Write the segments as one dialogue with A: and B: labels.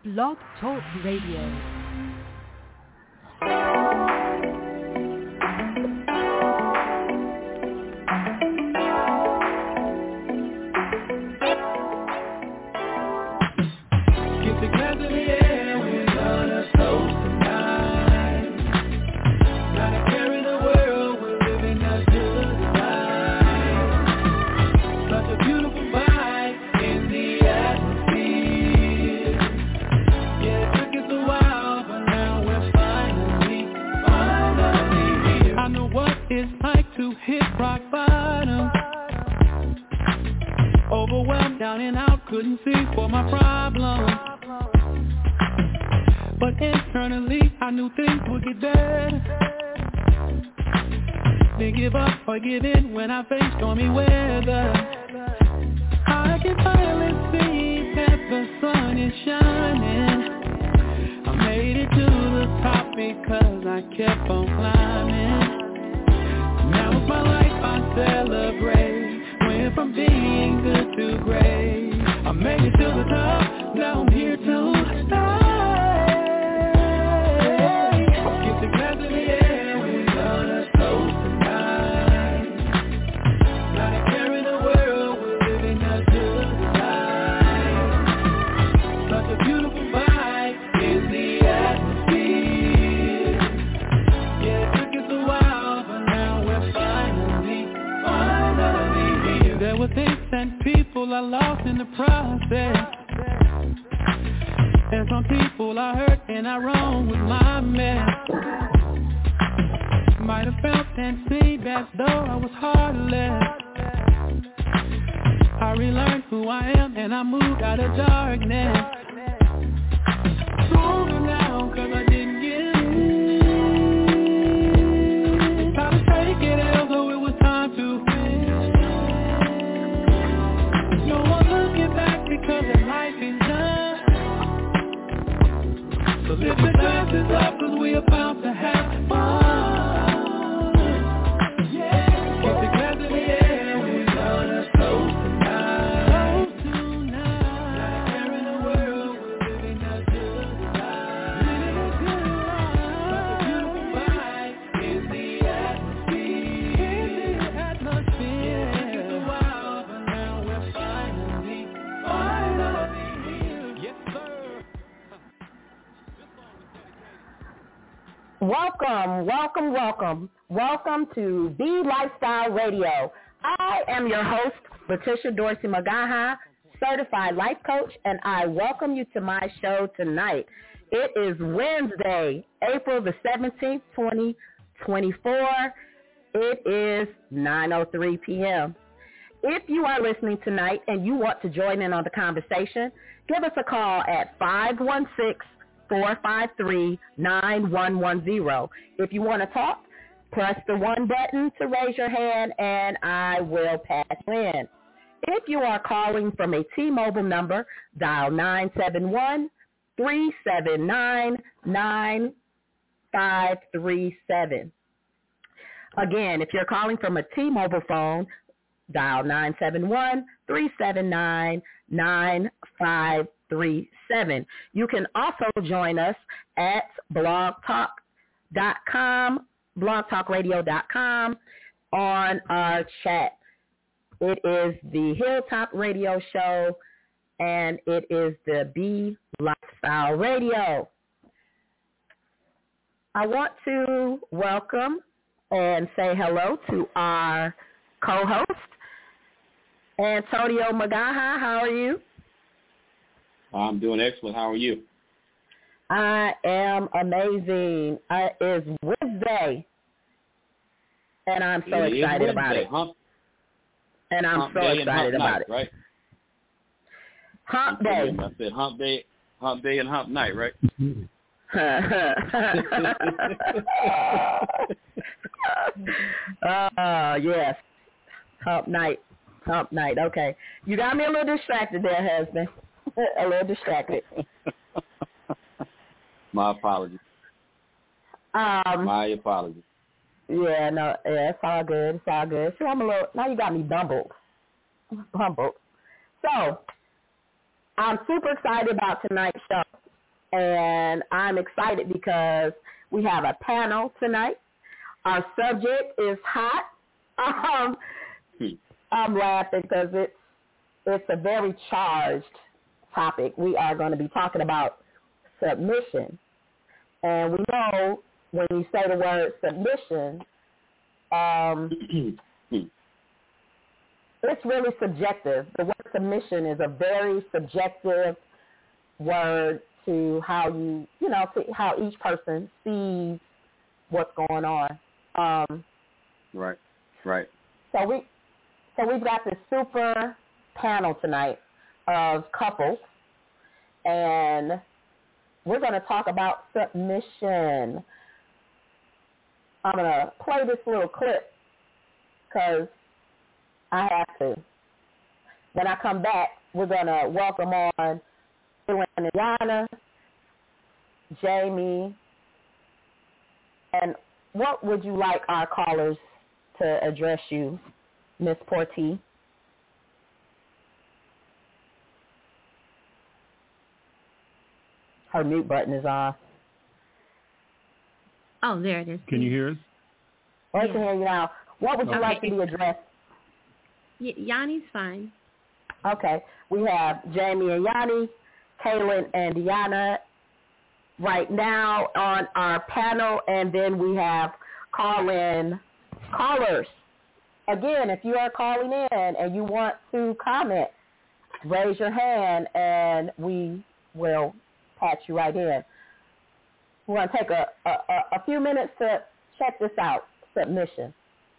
A: Blog Talk Radio.
B: Couldn't see for my problem, but internally I knew things would get better. Didn't give up or give in when I faced stormy weather. I can finally see that the sun is shining. I made it to the top because I kept on climbing. Now it's my life I celebrate. Went from being good to great. I made it to the top, now I'm here to stay. Get the glass in the air, we're gonna toast tonight. Not a care in the world, we're living up to the light. Such a beautiful vibe in the atmosphere. Yeah, it took us a while, but now we're finally here. There were things and people I lost in the process, and some people I hurt and I wronged with my mess. Might have felt and seemed as though I was heartless. I relearned who I am and I moved out of darkness. Stronger now cause I didn't give in. Tried to take it out so it was time to no one looking back because the life is done. So lift the glasses up cause we about to have fun. Yeah. Get the glass in the air, we're gonna toast tonight. Toast tonight. Not a care in the world, we're living up to the light. Living up to the light. Such a beautiful vibe in the atmosphere. Yeah, it took a while, but now we're finally here. Yes, sir.
C: Welcome to Be Lifestyle Radio. I am your host, Letitia Dorsey Magaha, certified life coach, and I welcome you to my show tonight. It is Wednesday, April the 17th, 2024. It is 9:03 p.m. If you are listening tonight and you want to join in on the conversation, give us a call at 516-453-9110. If you want to talk, press the 1 button to raise your hand and I will pass you in. If you are calling from a T-Mobile number, dial 971-379-9537. Again, if you're calling from a T-Mobile phone, dial 971-379-9537. You can also join us at blogtalkradio.com on our chat. It is the Hilltop Radio Show, and it is the Be Lifestyle Radio. I want to welcome and say hello to our co-host, Antonio Magaha. How are you?
D: I'm doing excellent. How are you?
C: I am amazing. It is Wednesday, and I'm so excited about it. And I'm so excited about it.
D: Right?
C: Hump day.
D: I said hump day and hump night, right?
C: Yes. Hump night. Okay. You got me a little distracted there, husband. A little distracted.
D: My apologies. My apologies.
C: Yeah, no, yeah, it's all good. It's all good. So I'm a little, now you got me bumbled. So, I'm super excited about tonight's show. and I'm excited because we have a panel tonight. Our subject is hot. I'm laughing because it's a very charged topic. We are going to be talking about submission. And we know when you say the word submission, it's really subjective. The word submission is a very subjective word to how to how each person sees what's going on.
D: Right.
C: So we've got this super panel tonight of couples, and we're going to talk about submission. I'm going to play this little clip because I have to. When I come back, we're going to welcome on Kaylin and Yana, Jamie, and what would you like our callers to address you, Miss Portie? Her mute button is off.
A: Oh, there it is.
E: Can you hear us?
C: I can hear you now. What would you like to be addressed?
A: Yanni's fine.
C: Okay. We have Jamie and Yanni, Kaylin and Deanna right now on our panel, and then we have callers. Again, if you are calling in and you want to comment, raise your hand and we will patch you right in. We're going to take a few minutes to check this out, submission.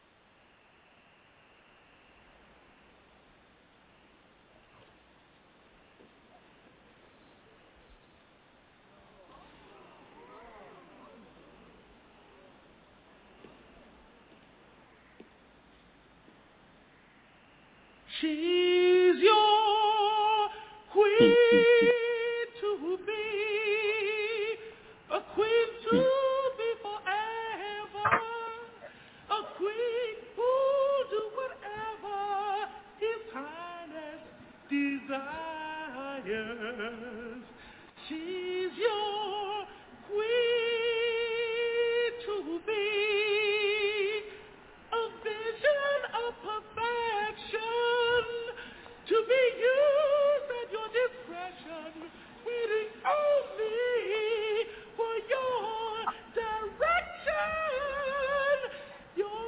B: She's your queen to be, a queen to be forever, a queen who'll do whatever His Highness desires. She's your queen to be, a vision of perfection, to be used at your discretion, waiting only for your direction. Your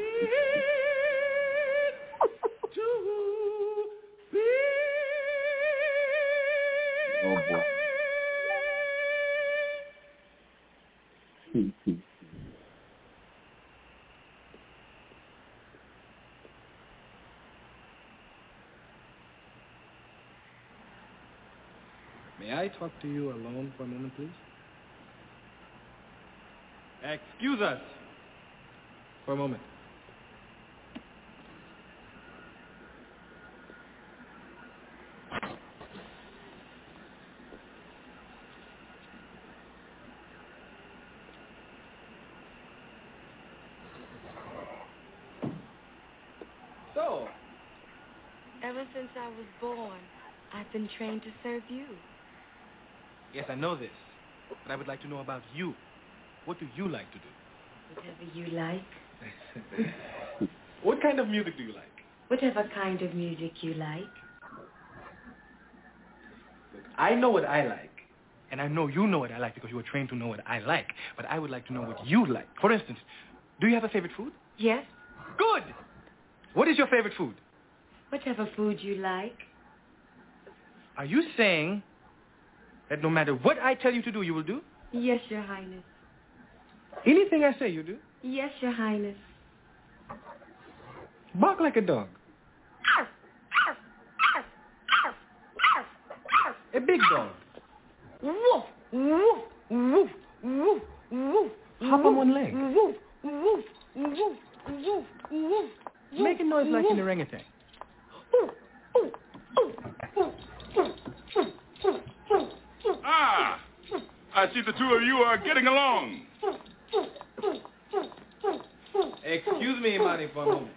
B: queen to be.
D: Oh boy.
F: May I talk to you alone for a moment, please?
B: Excuse us.
F: For a moment. So,
G: ever since I was born, I've been trained to serve you.
F: yes, I know this, but I would like to know about you. What do you like to do?
G: Whatever you like.
F: What kind of music do you like?
G: Whatever kind of music you like.
F: Look, I know what I like, and I know you know what I like because you were trained to know what I like, but I would like to know what you like. For instance, do you have a favorite food?
G: Yes.
F: Good! What is your favorite food?
G: Whatever food you like.
F: Are you saying that no matter what I tell you to do, you will do?
G: Yes, Your Highness.
F: Anything I say, you do?
G: Yes, Your Highness.
F: Bark like a dog. A big dog.
G: Woof, woof, woof, woof, woof.
F: Hop on one leg.
G: Woof, woof, woof, woof, woof.
F: Make a noise like an orangutan.
H: Ah, I see the two of you are getting along.
F: Excuse me, Imani, for a moment.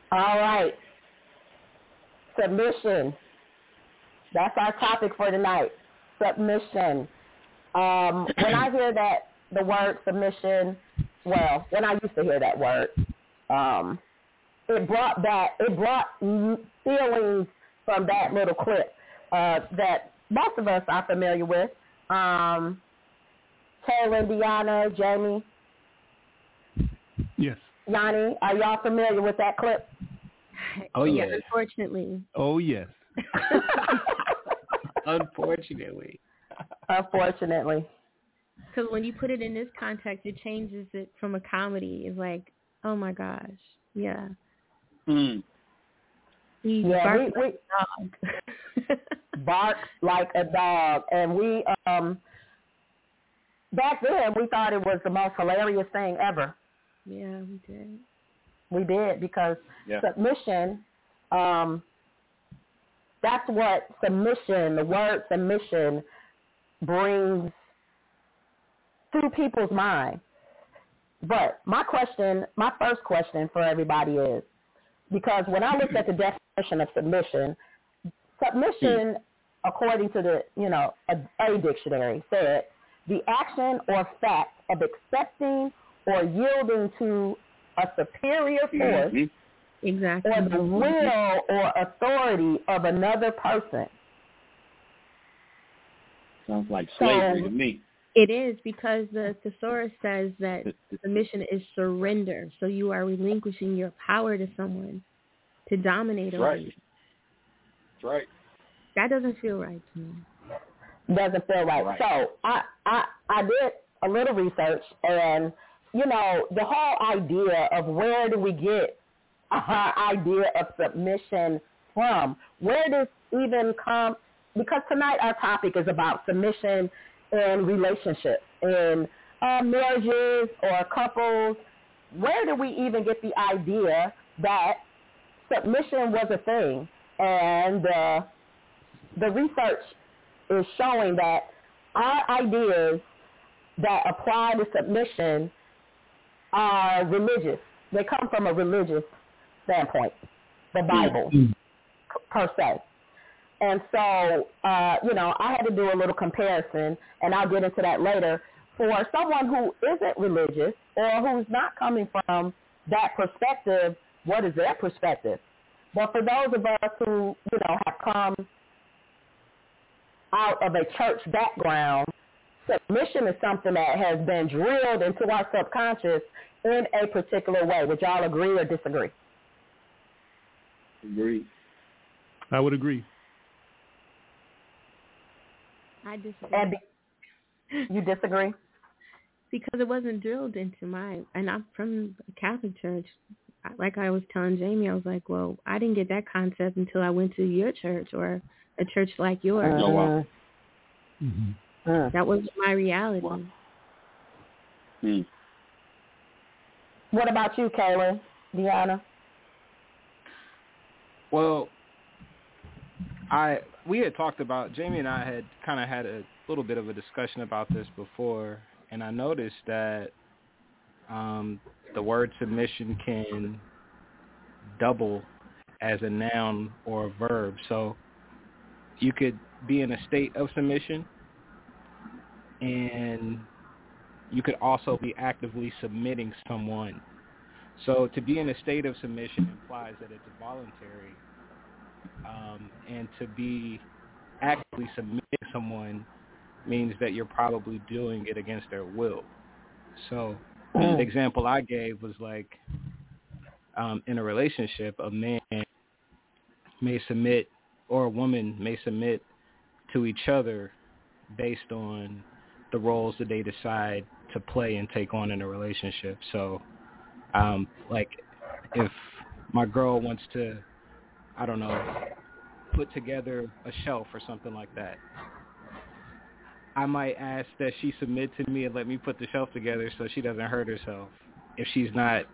C: All right. Submission. That's our topic for tonight. Submission. When I hear the word submission, well, when I used to hear that word, it brought feelings from that little clip that most of us are familiar with. Taylor, Deanna, Jamie.
B: Yes.
C: Yanni, are y'all familiar with that clip?
A: Oh, yeah. Unfortunately.
B: Oh, yes.
D: Unfortunately.
A: Because when you put it in this context, it changes it from a comedy. It's like, oh my gosh, yeah. He barks like a dog.
C: Barks like a dog. And we, back then, we thought it was the most hilarious thing ever.
A: Yeah, we did.
C: We did, because submission, that's what submission, the word submission, brings to people's mind. But my first question for everybody is, because when I looked at the definition of submission, according to the, a dictionary, said the action or fact of accepting or yielding to a superior force,
A: exactly,
C: or the will or authority of another person.
D: Sounds like slavery to me.
A: It is, because the thesaurus says that submission is surrender. So you are relinquishing your power to someone to dominate over you.
D: That's right.
A: That doesn't feel right to me.
C: Doesn't feel right. So I did a little research, and the whole idea of where do we get our idea of submission from? Where does even come? Because tonight our topic is about submission in relationships, in marriages or couples. Where do we even get the idea that submission was a thing? And the research is showing that our ideas that apply to submission are religious. They come from a religious standpoint, the Bible, per se. And so, I had to do a little comparison, and I'll get into that later. For someone who isn't religious or who's not coming from that perspective, what is their perspective? But for those of us who, have come out of a church background, submission is something that has been drilled into our subconscious in a particular way. Would y'all agree or disagree?
D: Agree.
B: I would agree.
A: I disagree.
C: And you disagree?
A: Because it wasn't drilled into and I'm from a Catholic church. Like I was telling Jamie, I was like, well, I didn't get that concept until I went to your church or a church like yours.
D: Oh, wow.
A: That was my reality.
D: Wow.
C: What about you, Kayla, Deanna?
E: Well, we had talked about, Jamie and I had kind of had a little bit of a discussion about this before, and I noticed that the word submission can double as a noun or a verb. So you could be in a state of submission, and you could also be actively submitting someone. So to be in a state of submission implies that it's voluntary, and to be actively submitting someone means that you're probably doing it against their will. So the example I gave was like, in a relationship, a man may submit, or a woman may submit to each other based on the roles that they decide to play and take on in a relationship. So, like, if my girl wants to, I don't know, put together a shelf or something like that, I might ask that she submit to me and let me put the shelf together so she doesn't hurt herself if she's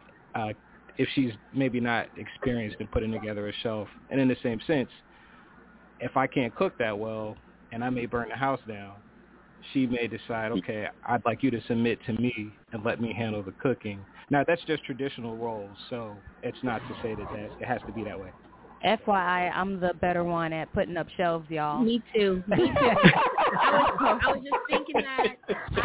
E: maybe not experienced in putting together a shelf. And in the same sense, if I can't cook that well and I may burn the house down, she may decide, okay, I'd like you to submit to me and let me handle the cooking. Now, that's just traditional roles, so it's not to say that it has to be that way.
I: FYI, I'm the better one at putting up shelves, y'all.
A: Me too. I was just thinking that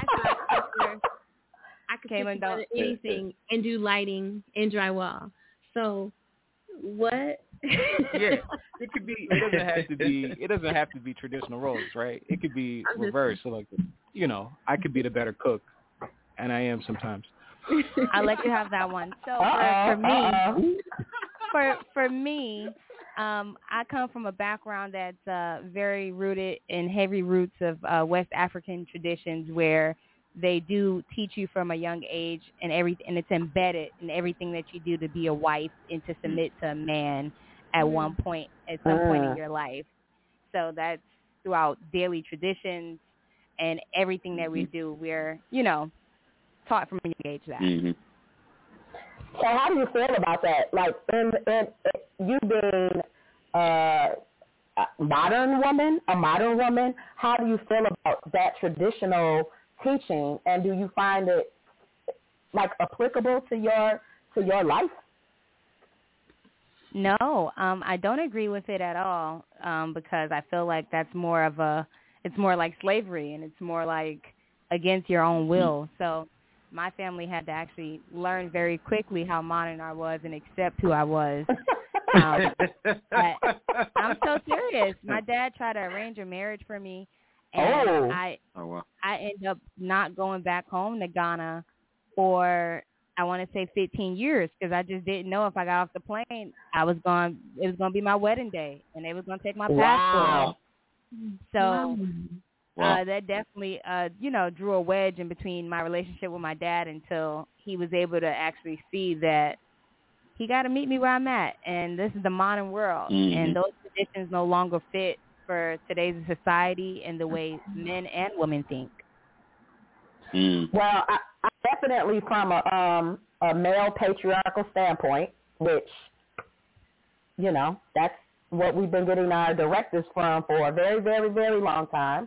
A: I could put together anything and do lighting and drywall. So what?
E: Yeah, it could be. It doesn't have to be traditional roles, right? It could be reversed. So like, I could be the better cook, and I am sometimes.
I: I'll let you have that one. So for me, I come from a background that's very rooted in heavy roots of West African traditions, where they do teach you from a young age, and it's embedded in everything that you do to be a wife and to submit to a man at some point in your life. So that's throughout daily traditions and everything that we do. We're taught from a young age that.
C: Mm-hmm. So how do you feel about that? Like, in you being a modern woman, how do you feel about that traditional teaching, and do you find it like applicable to your life?
I: No, I don't agree with it at all, because I feel like it's more like slavery, and it's more like against your own will. So my family had to actually learn very quickly how modern I was and accept who I was. But I'm so serious. My dad tried to arrange a marriage for me, and I ended up not going back home to Ghana for, I want to say, 15 years, because I just didn't know if I got off the plane, it was going to be my wedding day, and they was going to take my passport. So that definitely, drew a wedge in between my relationship with my dad until he was able to actually see that he got to meet me where I'm at, and this is the modern world, and those traditions no longer fit for today's society and the way men and women think.
C: Well, I definitely, from a male patriarchal standpoint, which, that's what we've been getting our directives from for a very, very, very long time.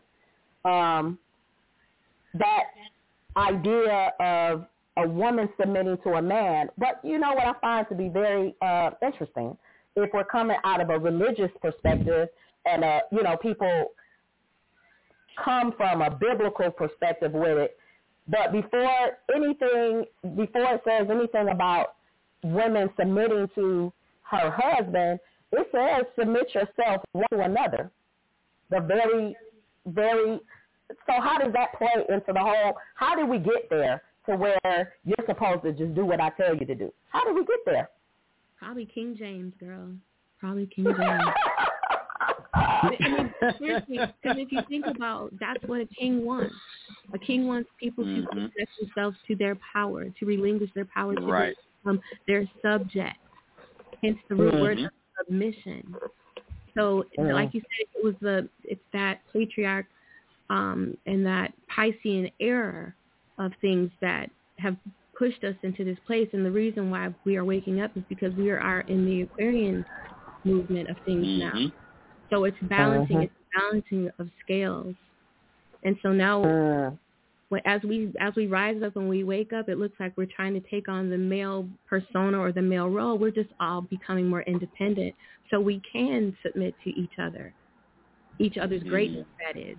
C: That idea of a woman submitting to a man, but what I find to be very interesting, if we're coming out of a religious perspective, and people come from a biblical perspective with it, but before it says anything about women submitting to her husband, it says submit yourself one to another. The very, very. So how does that play into the whole? How did we get there to where you're supposed to just do what I tell you to do? How did we get there?
A: Probably King James, girl. Probably King James. I mean, seriously, because if you think about, that's what a king wants. A king wants people to subject themselves to their power, to relinquish their power, to become their subject. Hence the root word of submission. So, like you said, it's that patriarch and that Piscean era of things that have pushed us into this place. And the reason why we are waking up is because we are in the Aquarian movement of things now. So it's balancing. It's balancing of scales. And so now, as we rise up and we wake up, it looks like we're trying to take on the male persona or the male role. We're just all becoming more independent, so we can submit to each other's greatness. That is,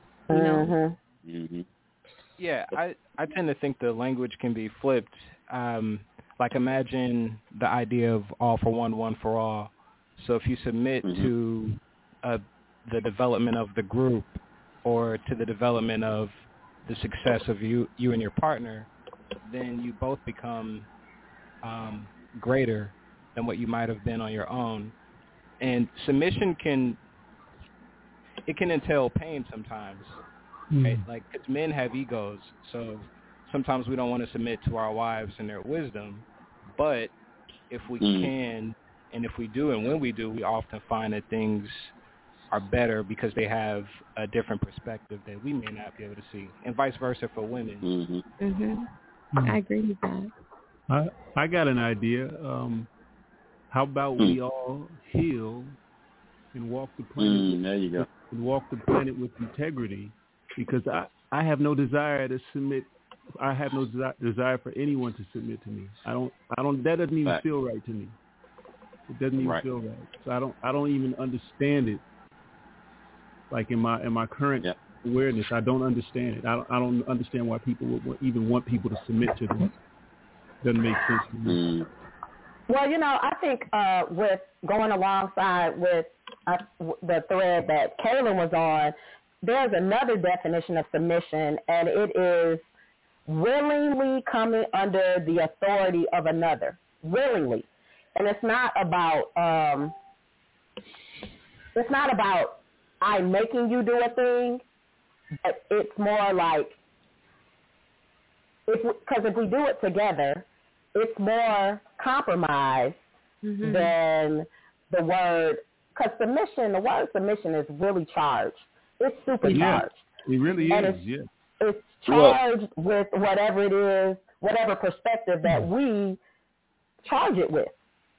E: Yeah, I tend to think the language can be flipped. Like, imagine the idea of all for one, one for all. So if you submit to the development of the group, or to the development of the success of you and your partner, then you both become greater than what you might have been on your own. And submission can entail pain sometimes, right? Like, because men have egos, so sometimes we don't want to submit to our wives and their wisdom, but if we can, and if we do, and when we do, we often find that things are better because they have a different perspective that we may not be able to see, and vice versa for women.
A: I agree with that.
B: I got an idea. How about we all heal and walk the planet?
D: There you go.
B: And walk the planet with integrity, because I have no desire to submit
J: I have no desire for anyone to submit to me. I don't. That doesn't even feel right to me. It doesn't even feel right. So I don't even understand it. Like in my current awareness, I don't understand it. I don't understand why people would even want people to submit to them. Doesn't make sense to me.
C: Well, I think with going alongside with the thread that Kaylin was on, there's another definition of submission, and it is willingly coming under the authority of another. Willingly. And it's not about I'm making you do a thing, but it's more like, because if we do it together, it's more compromise than the word, because the word submission is really charged. It's supercharged.
J: It really is,
C: It's charged with whatever it is, whatever perspective that we charge it with.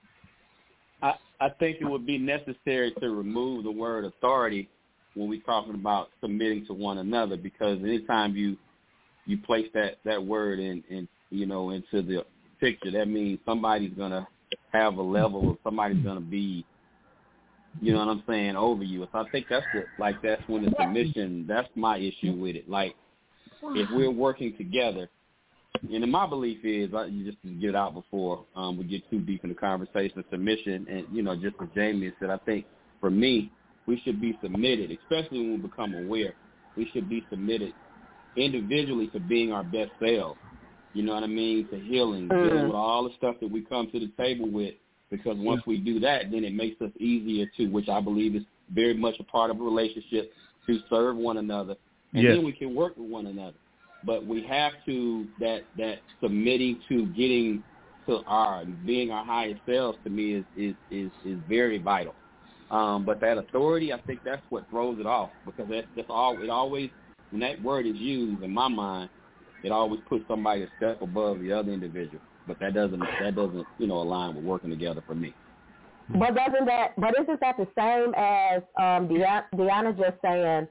D: I think it would be necessary to remove the word authority when we're talking about submitting to one another, because anytime you place that word into the picture, that means somebody's going to have a level, or somebody's going to be, you know what I'm saying, over you. So I think that's when the submission, that's my issue with it. Like, if we're working together, and my belief is, just to get it out before we get too deep in the conversation of submission, and, just as Jamie said, I think for me, we should be submitted, especially when we become aware. We should be submitted individually to being our best selves. You know what I mean? To healing, dealing with all the stuff that we come to the table with, because once we do that, then it makes us easier to, which I believe is very much a part of a relationship, to serve one another, and then we can work with one another. But we have to, that submitting to getting to being our highest selves, to me is very vital. But that authority, I think that's what throws it off, because that's all. It always, when that word is used, in my mind, it always puts somebody a step above the other individual. But that doesn't align with working together for me.
C: But isn't that the same as Deanna just saying,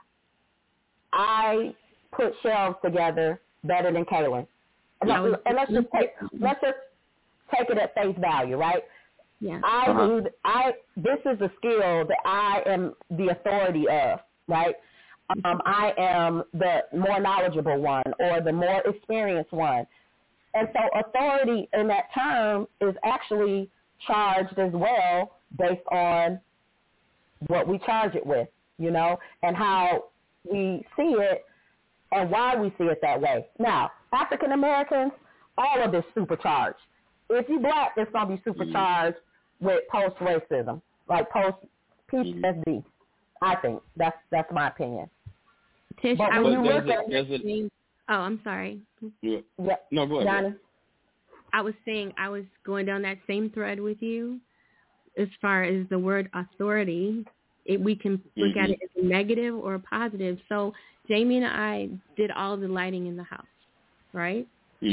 C: I put shelves together better than Kaylin? And let's just take it at face value, right?
A: Yeah.
C: This is a skill that I am the authority of, right? I am the more knowledgeable one or the more experienced one. And so authority in that term is actually charged as well based on what we charge it with, and how we see it and why we see it that way. Now, African Americans, all of this supercharged. If you black, it's going to be supercharged with post-racism, like post-PTSD. I think that's my opinion.
A: Tish,
C: but when you look at
A: I'm sorry.
D: Yeah. No, go ahead.
C: Johnny?
A: I was saying I was going down that same thread with you as far as the word authority. We can look at it as a negative or a positive. So Jamie and I did all the lighting in the house, right?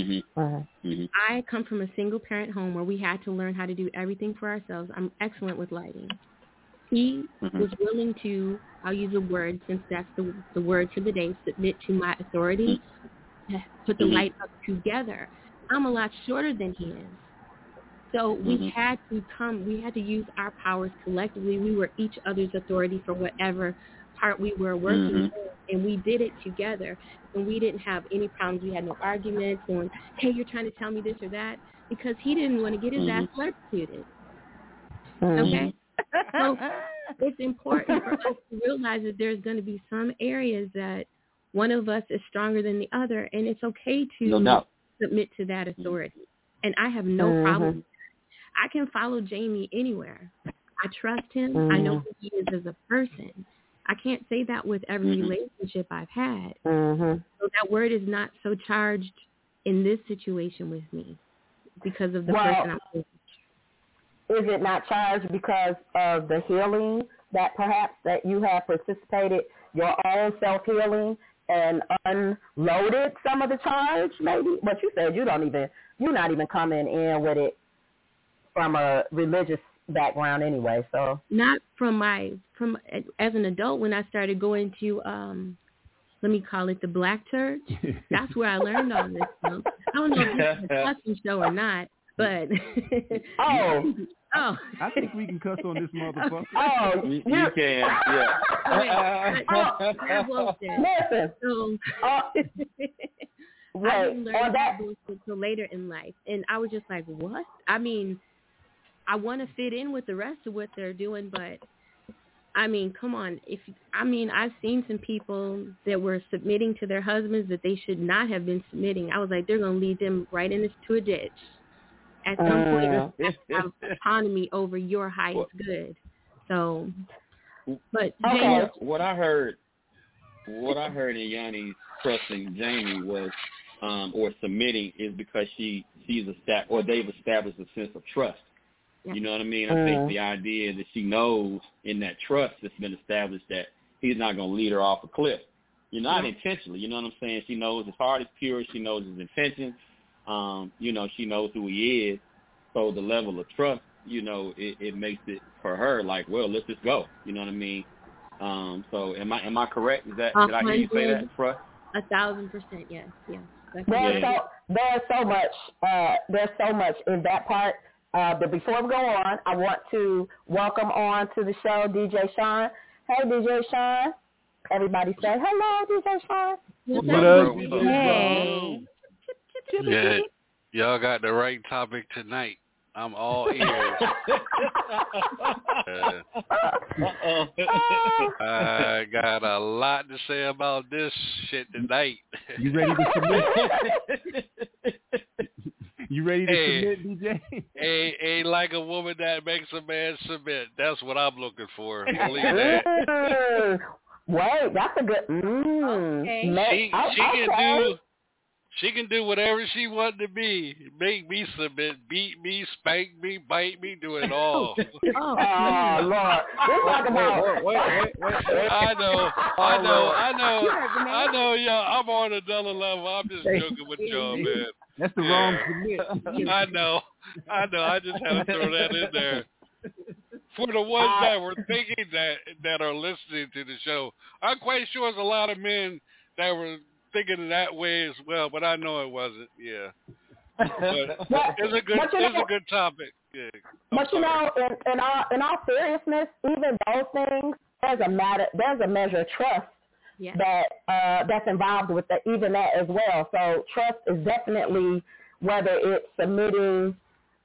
A: I come from a single-parent home where we had to learn how to do everything for ourselves. I'm excellent with lighting. He was willing to, I'll use a word since that's the word for the day, submit to my authority, put the light up together. I'm a lot shorter than he is. So we had to use our powers collectively. We were each other's authority for whatever part we were working in, and we did it together. And we didn't have any problems. We had no arguments on, hey, you're trying to tell me this or that, because he didn't want to get his ass electrocuted. Okay? So it's important for us to realize that there's going to be some areas that one of us is stronger than the other, and it's okay to submit to that authority. And I have no problem. I can follow Jamie anywhere. I trust him. I know who he is as a person. I can't say that with every relationship I've had. So that word is not so charged in this situation with me because of the person I'm with.
C: Is it not charged because of the healing that perhaps that you have participated, your own self-healing, and unloaded some of the charge, maybe? But you said you're not even coming in with it from a religious background anyway, so.
A: Not from as an adult when I started going to let me call it the black church. That's where I learned all this stuff. I don't know if this is a cussing show or not, but
J: I think we can cuss on this motherfucker.
C: Oh,
D: you can, yeah.
C: Listen.
A: I didn't learn that until later in life, and I was just like, what? I mean, I want to fit in with the rest of what they're doing, but I mean, come on. I've seen some people that were submitting to their husbands that they should not have been submitting. I was like, they're going to lead them right into a ditch. At some point, you have autonomy over your highest good. So, but
D: okay. What I heard in Yanni's trusting Jamie was, or submitting, is because they've established a sense of trust. You know what I mean? I think the idea that she knows in that trust that's been established that he's not going to lead her off a cliff. Not intentionally. You know what I'm saying? She knows his heart is pure. She knows his intentions. She knows who he is. So the level of trust, it makes it for her like, well, let's just go. You know what I mean? So am I correct? Did I hear you say that? Trust?
A: 1,000%, yes.
C: There's so much in that part. But before we go on, I want to welcome on to the show DJ Sean. Hey, DJ Sean. Everybody say hello, DJ Sean.
J: What up?
I: Hey.
K: Yeah, y'all got the right topic tonight. I'm all ears. I got a lot to say about this shit tonight.
J: You ready to submit? You ready to submit, DJ?
K: Ain't like a woman that makes a man submit. That's what I'm looking for. Believe that.
C: Wait, that's a good. Okay.
K: She can do whatever she wants to be. Make me submit, beat me, spank me, bite me, do it all.
C: Lord. We're talking about...
K: Wait. I know, y'all. I'm on another level. I'm just joking with y'all, man.
J: That's the wrong submit.
K: I know. I just had to throw that in there. For the ones that were thinking that are listening to the show, I'm quite sure there's a lot of men that were thinking that way as well, but I know it wasn't. Yeah, but it's a good topic. Yeah.
C: But in all seriousness, even those things, there's a measure of trust that's involved with even that as well. So trust is definitely, whether it's submitting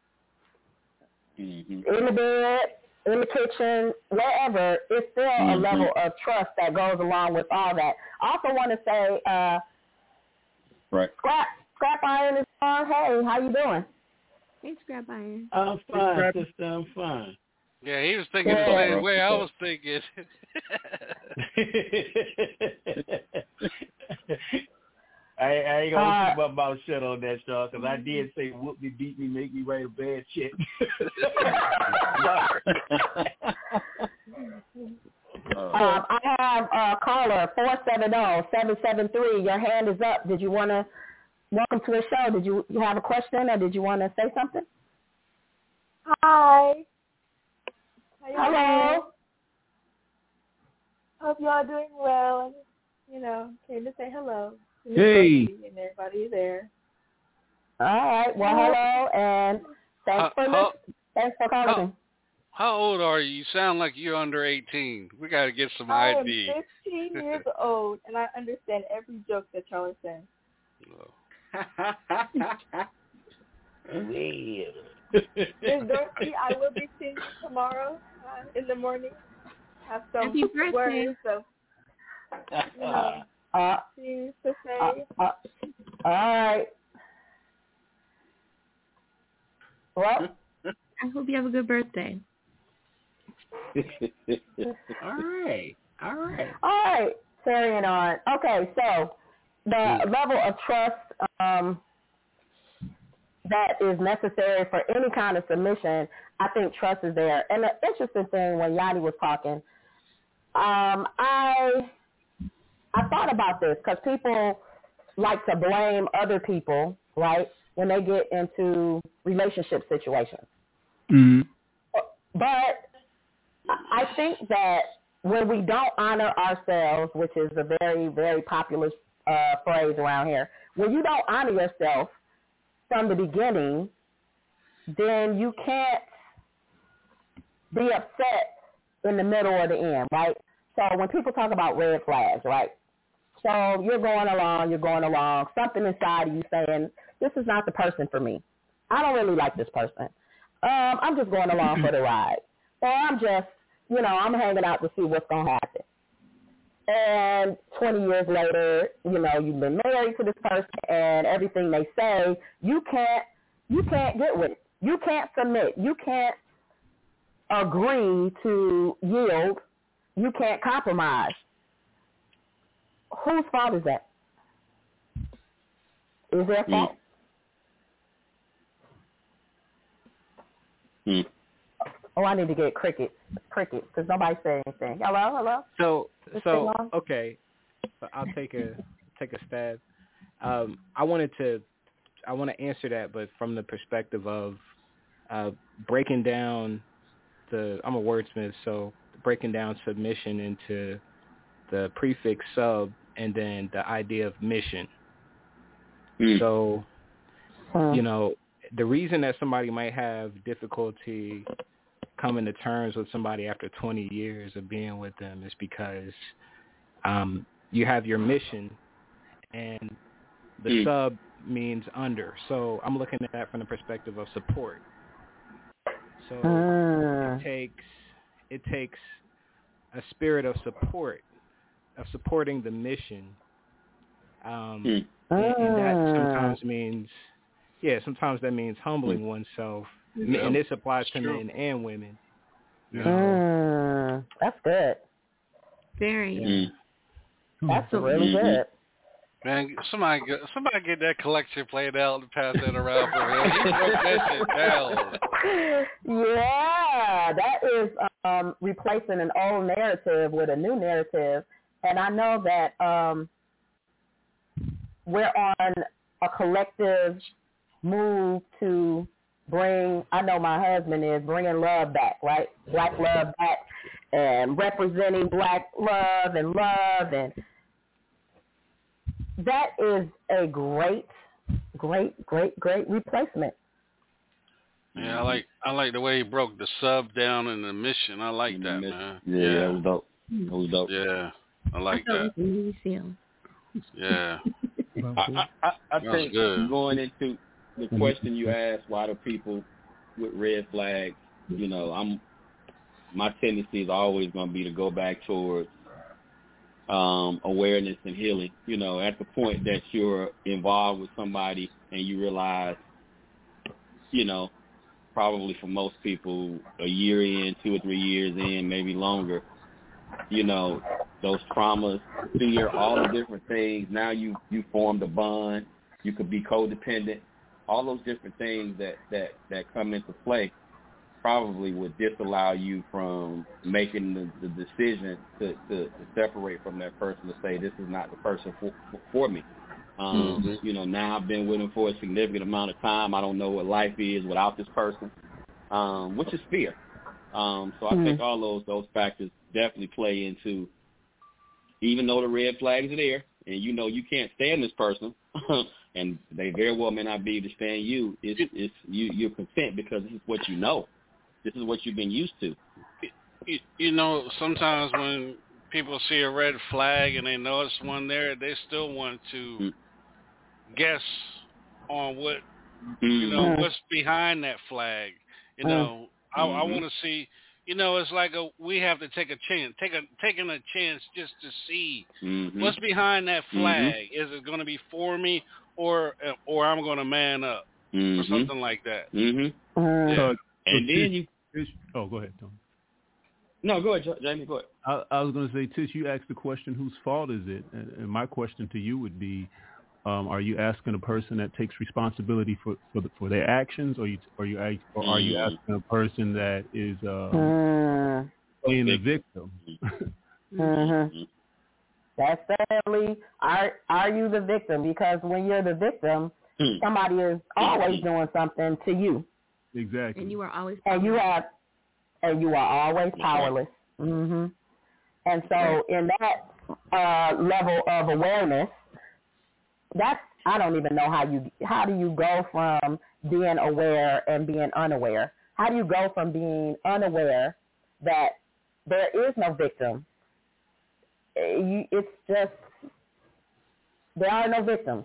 C: in the bed, in the kitchen, wherever, it's still a level of trust that goes along with all that. I also want to say, Scrap Iron is on. Hey, how you doing?
A: Hey, Scrap Iron.
L: I'm fine, sister. I'm fine.
K: Yeah, he was thinking the same way I was thinking.
L: I ain't gonna keep up my shit on that, Sean, because I did say whoop me, beat me, make me write a bad shit.
C: I have caller 470-773. Your hand is up. Did you want to welcome to the show? Did you have a question or did you want to say something?
M: Hi.
C: Hello.
M: Hope y'all doing well. Came to say hello.
J: Hey.
M: And everybody there.
C: All right. Well, hello, and thanks for calling.
K: How old are you? You sound like you're under 18. We got to get some ID.
M: I am 15 years old, and I understand every joke that y'all are saying. Ms. Dorsey, I will be seeing you tomorrow in the morning. Have some words of things to say.
C: All right. Well,
A: I hope you have a good birthday.
L: All right.
C: Carrying on. Okay, so the level of trust that is necessary for any kind of submission, I think trust is there. And the interesting thing when Yanni was talking, I thought about this because people like to blame other people, right, when they get into relationship situations.
J: Mm-hmm.
C: But I think that when we don't honor ourselves, which is a very, very popular phrase around here, when you don't honor yourself from the beginning, then you can't be upset in the middle or the end, right? So when people talk about red flags, right? So you're going along, something inside of you saying, this is not the person for me. I don't really like this person. I'm just going along for the ride. Or I'm just, I'm hanging out to see what's going to happen. And 20 years later, you've been married to this person and everything they say, you can't get with it. You can't submit. You can't agree to yield. You can't compromise. Whose fault is that? Is their fault? Oh, I need to get crickets, because nobody said anything. Hello.
E: So okay, I'll take a stab. I want to answer that, but from the perspective of breaking down I'm a wordsmith, so breaking down submission into the prefix sub and then the idea of mission. So, the reason that somebody might have difficulty coming to terms with somebody after 20 years of being with them is because you have your mission and the sub means under. So I'm looking at that from the perspective of support. So it takes a spirit of support, of supporting the mission, and that sometimes means humbling oneself, and this applies to men and women.
C: That's good.
A: Very.
C: That's really good.
K: Man, somebody get that collection played out and pass that around for him. He broke that shit down.
C: Yeah, that is replacing an old narrative with a new narrative. And I know that we're on a collective move to bring, I know my husband is bringing love back, right? Black love back and representing black love, and that is a great replacement.
K: Yeah, I like the way he broke the sub down and the mission. I like that, man.
D: Yeah, that was dope. That was dope.
K: Yeah, I like that. Yeah.
D: I think going into the question you asked, why do people with red flags, my tendency is always going to be to go back towards awareness and healing. At the point that you're involved with somebody and you realize, probably for most people, a year in, 2 or 3 years in, maybe longer, those traumas, fear, all the different things. Now you formed a bond. You could be codependent. All those different things that come into play probably would disallow you from making the decision to separate from that person, to say this is not the person for me. Now I've been with him for a significant amount of time. I don't know what life is without this person, which is fear. So I think all those factors definitely play into, even though the red flags are there and you can't stand this person, and they very well may not be able to stand you, you're content because this is what you know. This is what you've been used to.
K: Sometimes when people see a red flag and they know it's one there, they still want to guess on what, what's behind that flag. I want to see, it's like we have to take a chance, taking a chance just to see what's behind that flag. Is it going to be for me or I'm going to man up or something like that?
J: Yeah.
D: And then
J: go ahead, Tom.
D: No, go ahead, Jamie. Go ahead.
J: I was going to say, Tish, you asked the question, whose fault is it? And my question to you would be, are you asking a person that takes responsibility for their actions, or are you asking a person that is playing the victim?
C: That's definitely, are you the victim? Because when you're the victim, somebody is always doing something to you.
J: Exactly.
A: And you are always
C: powerless. And you are always powerless. And And so in that level of awareness, I don't even know how do you go from being aware and being unaware? How do you go from being unaware that there is no victim? It's just, there are no victims.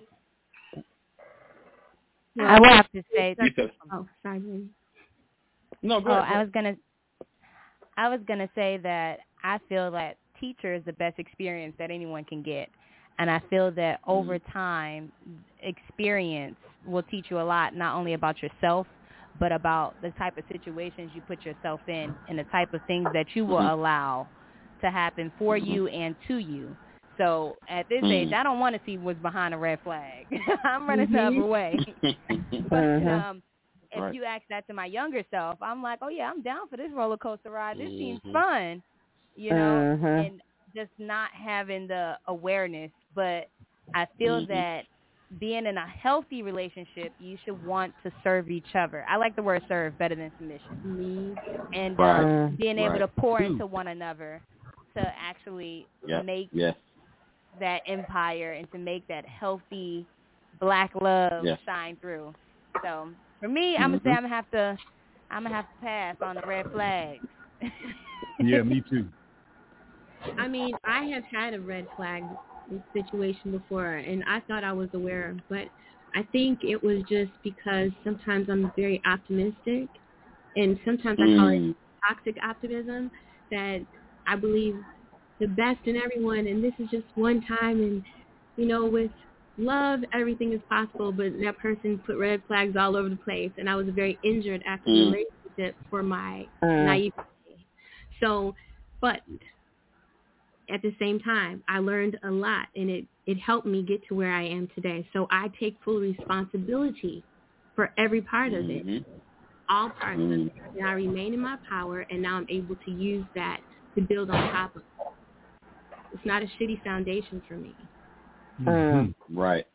I: I will have to say.
A: Oh, sorry.
D: No, go ahead.
I: I was gonna say that I feel that teacher is the best experience that anyone can get, and I feel that over time, experience will teach you a lot, not only about yourself, but about the type of situations you put yourself in, and the type of things that you will allow to happen for you and to you. So at this age, I don't want to see what's behind a red flag. I'm running the other way. But if you ask that to my younger self, I'm like, oh yeah, I'm down for this roller coaster ride. This seems fun, you know, and just not having the awareness. But I feel that being in a healthy relationship, you should want to serve each other. I like the word serve better than submission. And being able to pour into one another to actually make that empire and to make that healthy black love shine through. So for me, I'm gonna say I'm gonna have to pass on the red flags.
J: Yeah, me too.
A: I mean, I have had a red flag situation before, and I thought I was aware, but I think it was just because sometimes I'm very optimistic, and sometimes I call it toxic optimism, that I believe the best in everyone, and this is just one time, and, you know, with love, everything is possible, but that person put red flags all over the place, and I was very injured after the relationship for my naivety. So, but at the same time, I learned a lot, and it helped me get to where I am today. So I take full responsibility for every part of it, all parts of it. And I remain in my power, and now I'm able to use that to build on top of it. It's not a shitty foundation for me.
D: Right.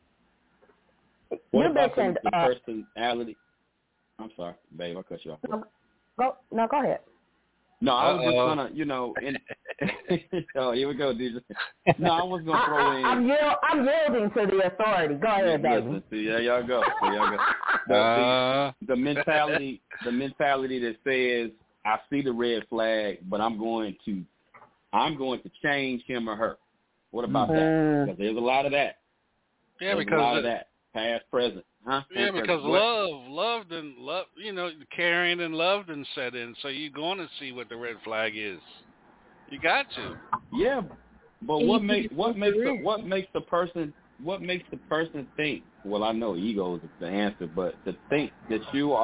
D: What about the personality? I'm sorry, babe, I cut you off.
C: Go ahead.
D: No, I was just gonna, you know, oh, here we go, DJ. No, I was gonna throw in.
C: I'm yielding to the authority. Go ahead, baby.
D: Listen, see, there y'all go. The mentality that says, I see the red flag, but I'm going to change him or her. What about that? Because there's a lot of that.
K: Yeah,
D: there's a lot of that, past, present. Huh?
K: Yeah, because love, you know, caring and love and set in, so you're going to see what the red flag is. You got to.
D: Yeah, but what makes the person think? Well, I know ego is the answer, but to think that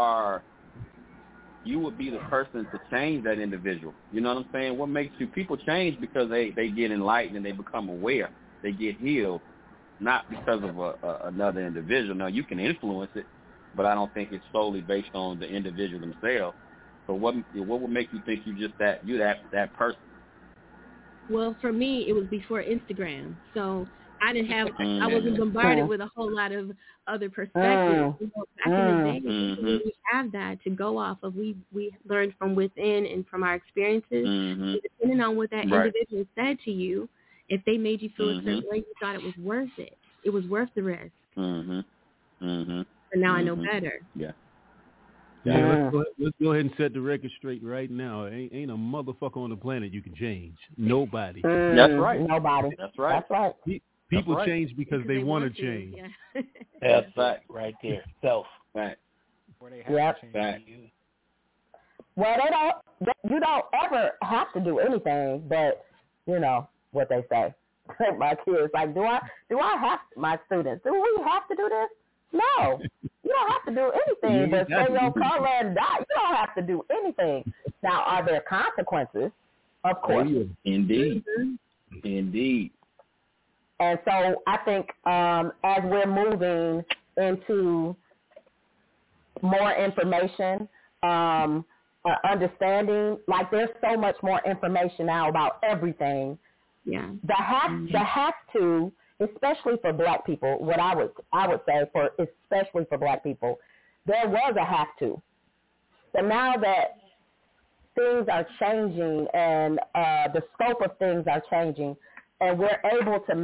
D: you would be the person to change that individual. You know what I'm saying? What makes you? People change because they get enlightened and they become aware. They get healed. Not because of another individual. Now, you can influence it, but I don't think it's solely based on the individual themselves. So what would make you think you're that person?
A: Well, for me, it was before Instagram. So I didn't have, I wasn't bombarded with a whole lot of other perspectives. You know, back in the day, we have that to go off of. We learned from within and from our experiences. Depending on what that individual said to you, if they made you feel a certain way, you thought it was worth it. It was worth the risk. And now I know better.
J: Yeah, let's go ahead and set the record straight right now. Ain't a motherfucker on the planet you can change. Nobody.
D: That's right.
C: Nobody.
D: That's right.
C: That's right.
J: People change because they want to change.
L: Yeah. That's fact right there. Self.
D: Fact.
C: Yep.
D: Fact.
C: Well, you don't ever have to do anything, but, you know, what they say. My kids, like, do I have, my students, do we have to do this? No. You don't have to do anything but say your color and die. You don't have to do anything. Now, are there consequences? Of course.
D: Indeed. Indeed.
C: And so I think as we're moving into more information, understanding, like there's so much more information now about everything.
A: Yeah.
C: The have to, especially for Black people, what I would say especially for Black people, there was a have to. So now that things are changing and the scope of things are changing, and we're able to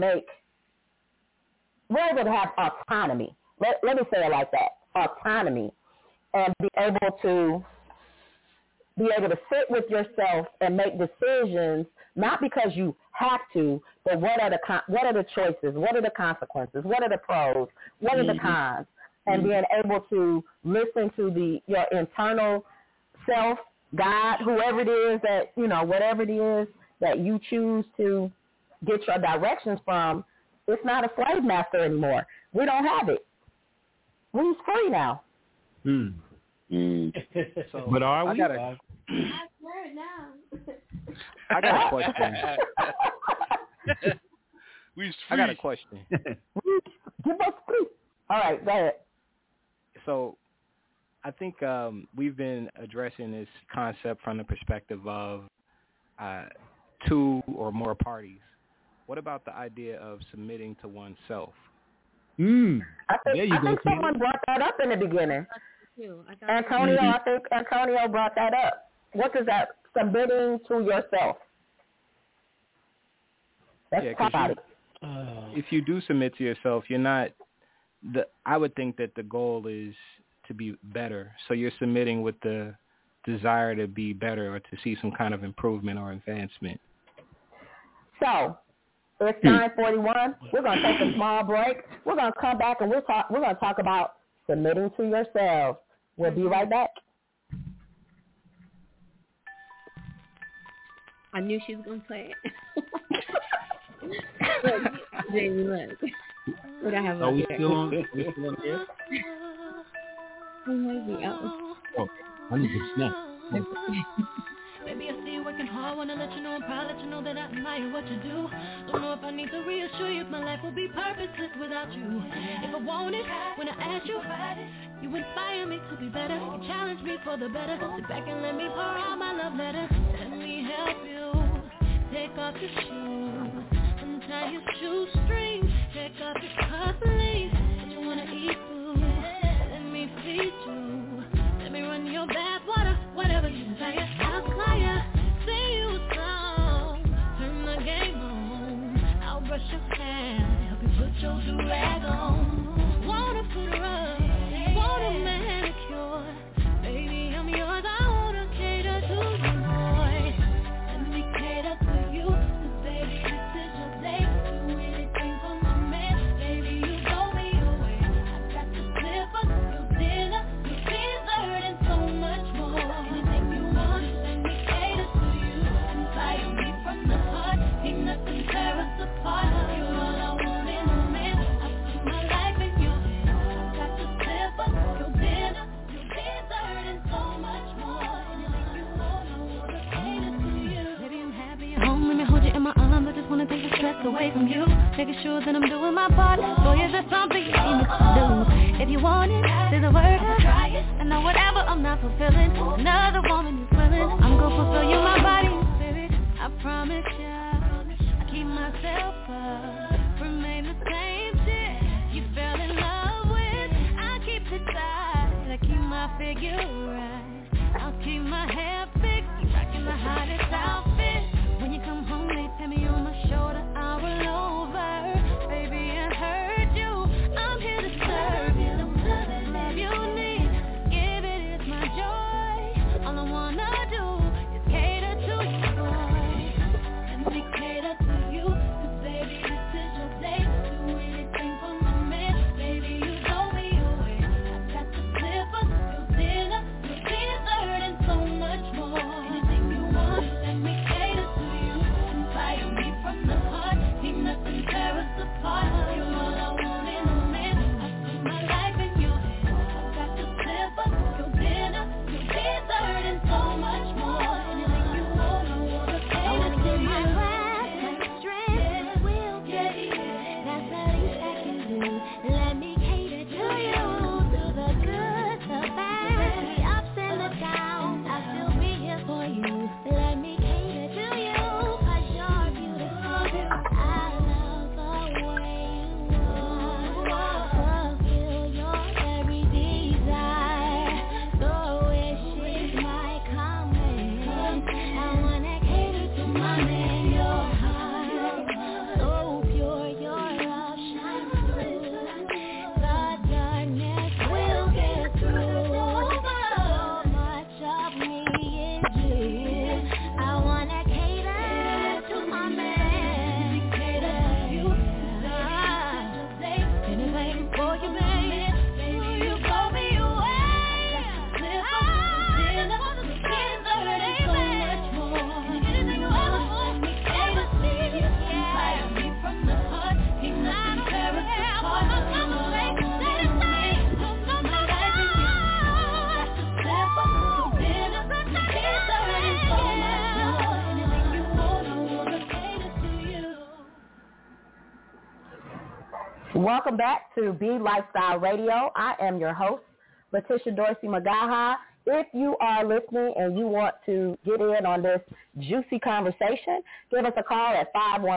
C: have autonomy. Let me say it like that, autonomy, and be able to sit with yourself and make decisions, not because you have to, but what are the choices, what are the consequences, what are the pros, what are the cons, and being able to listen to your internal self, God, whoever it is that, whatever it is that you choose to get your directions from. It's not a slave master anymore. We don't have it. We're free now.
E: So,
J: but are we?
E: I got a question. I got a question.
C: Give us free. All right, go ahead.
E: So I think we've been addressing this concept from the perspective of two or more parties. What about the idea of submitting to oneself?
C: I think someone brought that up in the beginning. Antonio, I think Antonio brought that up. What is that? Submitting to yourself. That's
E: if you do submit to yourself, you're not. I would think that the goal is to be better. So you're submitting with the desire to be better or to see some kind of improvement or advancement.
C: So it's 9:41. We're going to take a small break. We're going to come back and we're going to talk about submitting to yourself. We'll be right back.
A: I knew she was going to play it. Look, Jamie, look. What I have
J: Are we still on the air?
A: Oh, maybe. Oh,
J: I need to snap.
N: Baby, I see you working hard, wanna let you know I'm proud, let you know that I admire what you do. Don't know if I need to reassure you if my life will be purposeless without you. If I want it, when I ask you, you inspire me to be better. You challenge me for the better. Sit back and let me pour out my love letter. Let me help you. Take off your shoes, untie your shoestrings. Take off your cufflinks. Don't you wanna eat food? Let me feed you. Let me run your bath water, whatever you desire. I'll cry ya, sing you a song, turn the game on. I'll brush your hair, help you put your do-rag on. Wanna put her up, want a manicure. Baby, I'm yours, I wanna cater to you, boy. Let me cater to you, 'cause baby, this is your day. Do anything for my man, baby, you blow me away. I got the slipper, your dinner, your dessert, and so much more. Anything you want, let me cater to you. Inspire me from the heart, ain't nothing tear us apart. You're all I want in a man, I put my life in your hands. I got the slipper, your dinner, your dessert, and so much more. Anything you want, I wanna cater to you. Baby, I'm happy at home, let me hold you in my arms. I just wanna take the stress away from you. Making sure that I'm doing my part. Boy, is there something you need me to do? If you want it, say the word, I'll try it. And now whatever I'm not fulfilling, another woman is willing. I'm gonna fulfill you, my body and spirit. I promise ya, I keep myself up. Remain the same shit you fell in love with. I keep it tight, I keep my figure right. I'll keep my hair fixed, rocking the hottest outfit. When you come home, they tap me on my shoulder, I will over. Baby, I heard you, I'm here to serve you. The love you need, give it is my joy. All I wanna do is cater
C: Welcome back to B Lifestyle Radio. I am your host, Letitia Dorsey Magaha. If you are listening and you want to get in on this juicy conversation, give us a call at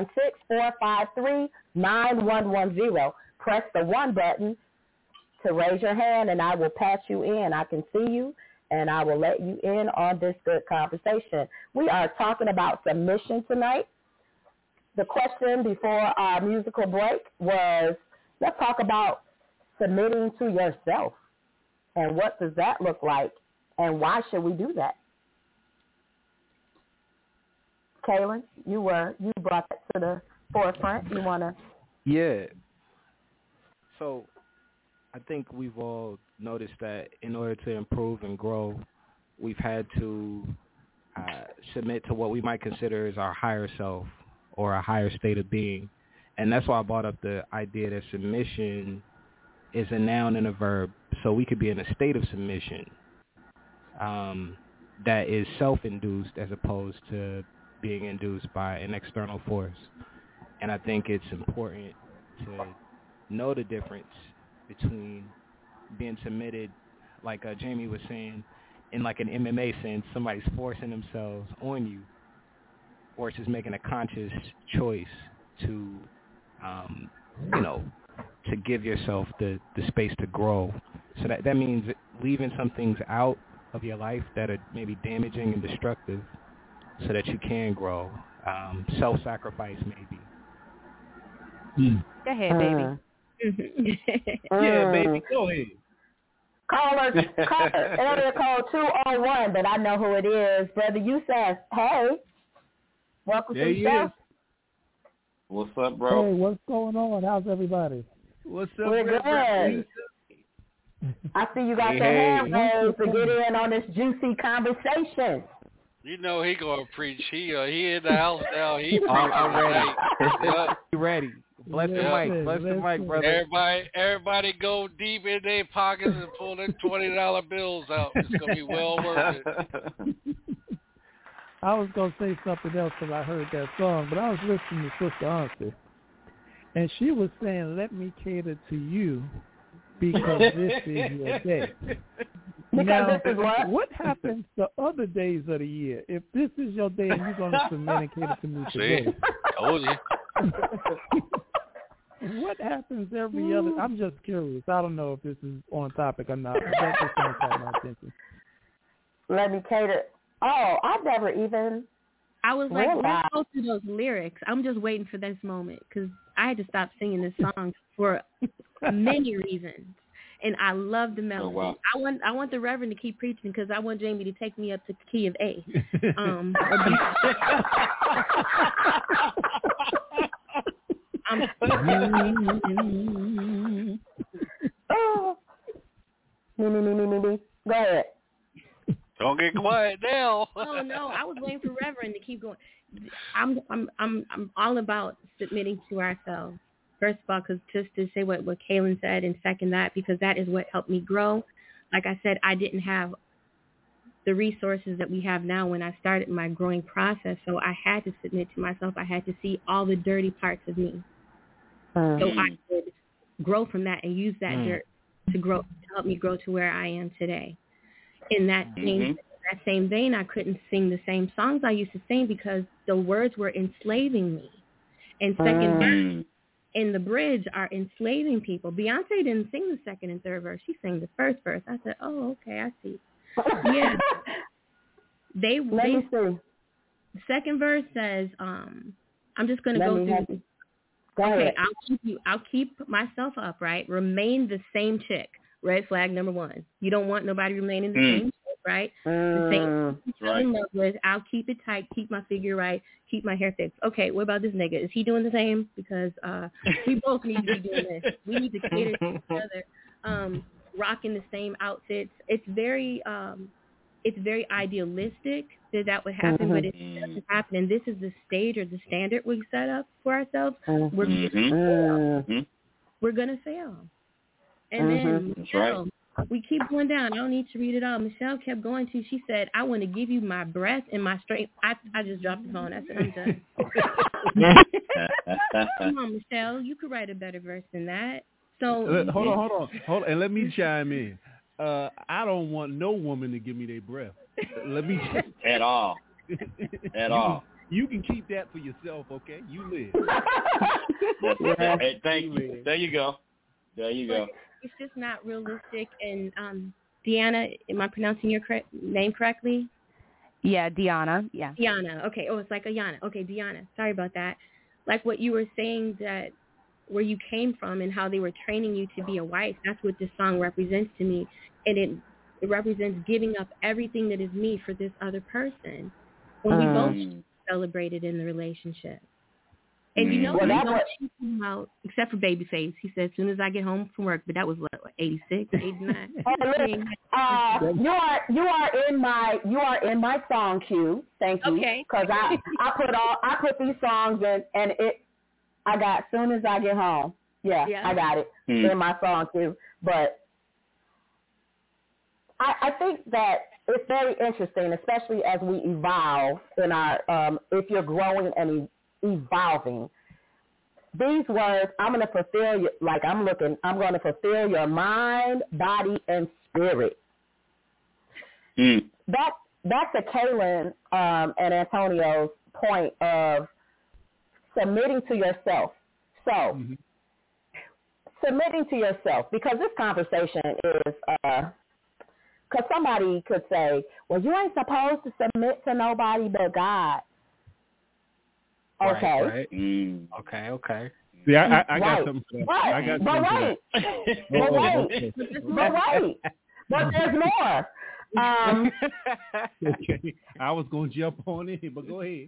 C: 516-453-9110. Press the 1 button to raise your hand, and I will patch you in. I can see you, and I will let you in on this good conversation. We are talking about submission tonight. The question before our musical break was, let's talk about submitting to yourself, and what does that look like, and why should we do that? Kaylin, you brought that to the forefront. You want to?
E: Yeah. So I think we've all noticed that in order to improve and grow, we've had to submit to what we might consider as our higher self or a higher state of being. And that's why I brought up the idea that submission is a noun and a verb. So we could be in a state of submission that is self-induced as opposed to being induced by an external force. And I think it's important to know the difference between being submitted, like Jamie was saying, in like an MMA sense, somebody's forcing themselves on you, or it's just making a conscious choice to, to give yourself the space to grow. So that means leaving some things out of your life that are maybe damaging and destructive so that you can grow. Self-sacrifice maybe.
I: Go ahead, baby.
J: Yeah, baby, go ahead.
C: Caller, area code 201, but I know who it is. Brother Youssef, hey. Welcome to the show.
D: What's up, bro?
O: Hey, what's going on? How's everybody?
J: What's up,
C: We're good. I see you got your hand raised to get in on this juicy conversation.
K: You know he gonna preach. He in the house now. He
E: I'm ready.
K: Yep.
E: You ready? Bless the mic. Bless the mic, brother.
K: Everybody go deep in their pockets and pull their $20 bills out. It's gonna be well worth it.
O: I was going to say something else because I heard that song, but I was listening to Sister Auntie, and she was saying, let me cater to you because this is your day. Now,
C: this is what
O: happens the other days of the year? If this is your day and you're going to submit and cater to me today.
K: Told you.
O: What happens every other? I'm just curious. I don't know if this is on topic or not, but that just caught my attention.
C: Let me cater. Oh, I've never even.
A: I was like, let's go through those lyrics. I'm just waiting for this moment because I had to stop singing this song for many reasons, and I love the melody.
D: Oh, wow.
A: I want the Reverend to keep preaching because I want Jamie to take me up to the key of A.
C: Go ahead.
K: Don't get quiet now.
A: Oh no, I was waiting for Reverend to keep going. I'm all about submitting to ourselves. First of all, because just to say what Kaylin said, and second that, because that is what helped me grow. Like I said, I didn't have the resources that we have now when I started my growing process, so I had to submit to myself. I had to see all the dirty parts of me, so I could grow from that and use that dirt to grow, to help me grow to where I am today. In that same vein, I couldn't sing the same songs I used to sing because the words were enslaving me. And second verse in the bridge are enslaving people. Beyonce didn't sing the second and third verse. She sang the first verse. I said, oh, okay, I see. Yeah. They the second verse says, I'm just going to go through. Okay, I'll keep myself upright, remain the same chick. Red flag number 1. You don't want nobody remaining the same, right? The same I'm in love with. I'll keep it tight, keep my figure right, keep my hair fixed. Okay, what about this nigga? Is he doing the same? Because we both need to be doing this. We need to cater to each other. Rocking the same outfits. It's very idealistic that would happen, but it doesn't happen. And this is the stage or the standard we set up for ourselves. We're gonna fail. And then We keep going down. I don't need to read it all. Michelle kept going to. She said, "I want to give you my breath and my strength." I just dropped the phone. I said, "I'm done." Come on, Michelle. You could write a better verse than that. So
J: hold on, and let me chime in. I don't want no woman to give me their breath. Let me
D: at all. At all.
J: You can keep that for yourself, okay? You live.
D: Hey, thank you. There you go. There you go.
A: It's just not realistic. And Deanna, am I pronouncing your name correctly?
I: Yeah, Deanna. Yeah.
A: Deanna. Okay. Oh, it's like Ayana. Okay, Deanna. Sorry about that. Like what you were saying, that where you came from and how they were training you to be a wife. That's what this song represents to me, and it represents giving up everything that is me for this other person. When we both celebrated in the relationship. And you know, we don't cheat him out, except for Babyface. He said, as soon as I get home from work, but that was what, 86, 89?
C: You are in my song queue. Thank you.
A: Okay.
C: Because I put these songs in, and I got as soon as I get home. Yeah. I got it in my song queue. But I think that it's very interesting, especially as we evolve in our, if you're growing and evolving. These words, I'm going to fulfill your mind, body, and spirit. That's a Kaylin and Antonio's point of submitting to yourself. So, submitting to yourself, because this conversation is, because somebody could say, well, you ain't supposed to submit to nobody but God. Okay.
E: Right. Okay.
J: Yeah, I got something for that.
C: Right.
J: I got
C: but wait. But there's more.
J: Okay. I was going to jump on it, but go ahead.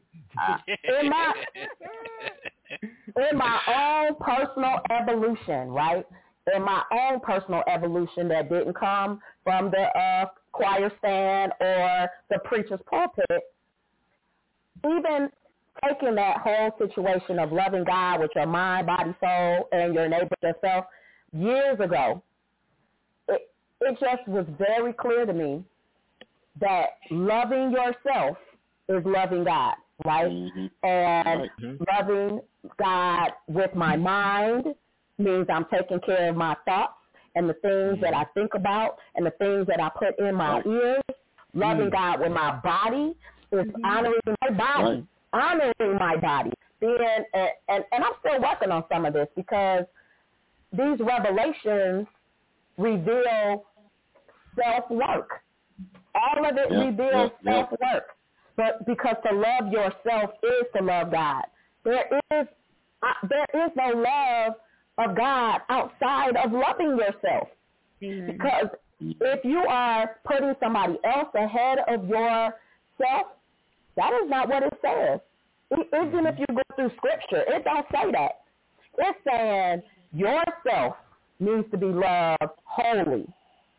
C: In my own personal evolution, right? In my own personal evolution that didn't come from the choir stand or the preacher's pulpit, even taking that whole situation of loving God with your mind, body, soul, and your neighbor yourself, years ago, it just was very clear to me that loving yourself is loving God, right? And loving God with my mind means I'm taking care of my thoughts and the things that I think about and the things that I put in my ears. Loving God with my body is honoring my body. Honoring my body. And I'm still working on some of this because these revelations reveal self-work. All of it reveals self-work. But because to love yourself is to love God. There is no love of God outside of loving yourself. Because if you are putting somebody else ahead of yourself, that is not what it says. Even if you go through Scripture, it don't say that. It's saying yourself needs to be loved wholly.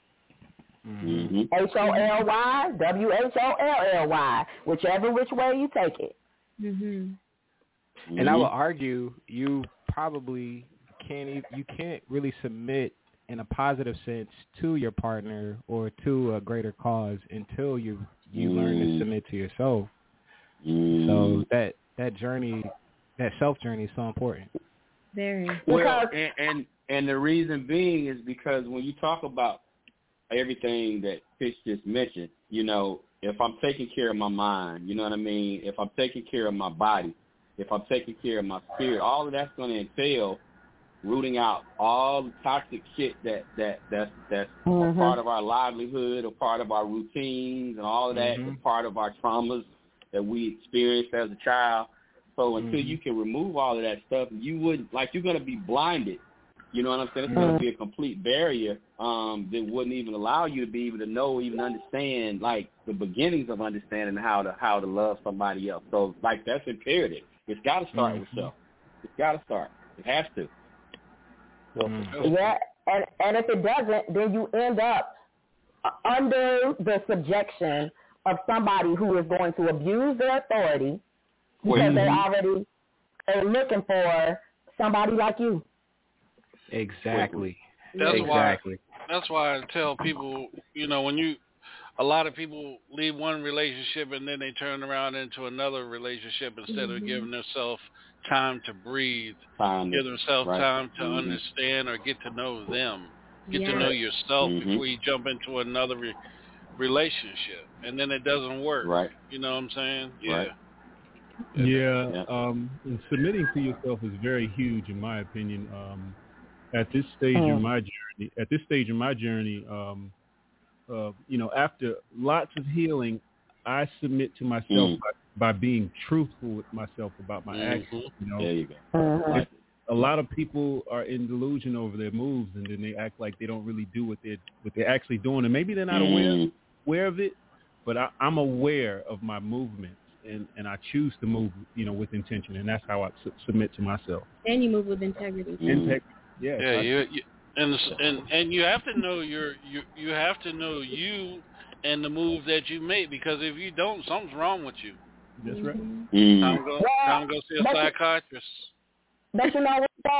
C: Holy, WHOLLY, whichever which way you take it.
E: And I would argue you probably can't really submit in a positive sense to your partner or to a greater cause until you learn to submit to yourself. So that journey, that self journey, is so important.
A: Very
D: well, and the reason being is because when you talk about everything that Fish just mentioned, you know, if I'm taking care of my mind, you know what I mean? If I'm taking care of my body, if I'm taking care of my spirit, all of that's going to entail rooting out all the toxic shit that's a part of our livelihood, a part of our routines, and all of that, a part of our traumas that we experienced as a child. So until you can remove all of that stuff, you wouldn't, like, you're going to be blinded. You know what I'm saying? It's going to be a complete barrier that wouldn't even allow you to be able to know, even understand, like, the beginnings of understanding how to love somebody else. So, like, that's imperative. It's got to start with self. It's got to start. It has to.
C: Yeah, and if it doesn't, then you end up under the subjection of somebody who is going to abuse their authority because they're looking for somebody like you.
E: Exactly.
K: That's why I tell people, when a lot of people leave one relationship and then they turn around into another relationship instead of giving themselves time to breathe, give themselves time to understand or get to know them, get to know yourself before you jump into another relationship, and then it doesn't work. Right. You know what I'm saying? Yeah.
J: Right. Yeah. And submitting to yourself is very huge, in my opinion. At this stage in my journey, after lots of healing, I submit to myself by being truthful with myself about my actions.
D: There you go.
J: A lot of people are in delusion over their moves, and then they act like they don't really do what they're actually doing, and maybe they're not aware of it. But I'm aware of my movements, and I choose to move, with intention, and that's how I submit to myself.
A: And you move with integrity.
J: Yeah.
K: And you have to know you have to know you and the move that you make, because if you don't, something's wrong with you.
J: That's right.
K: Time go see a psychiatrist.
C: But so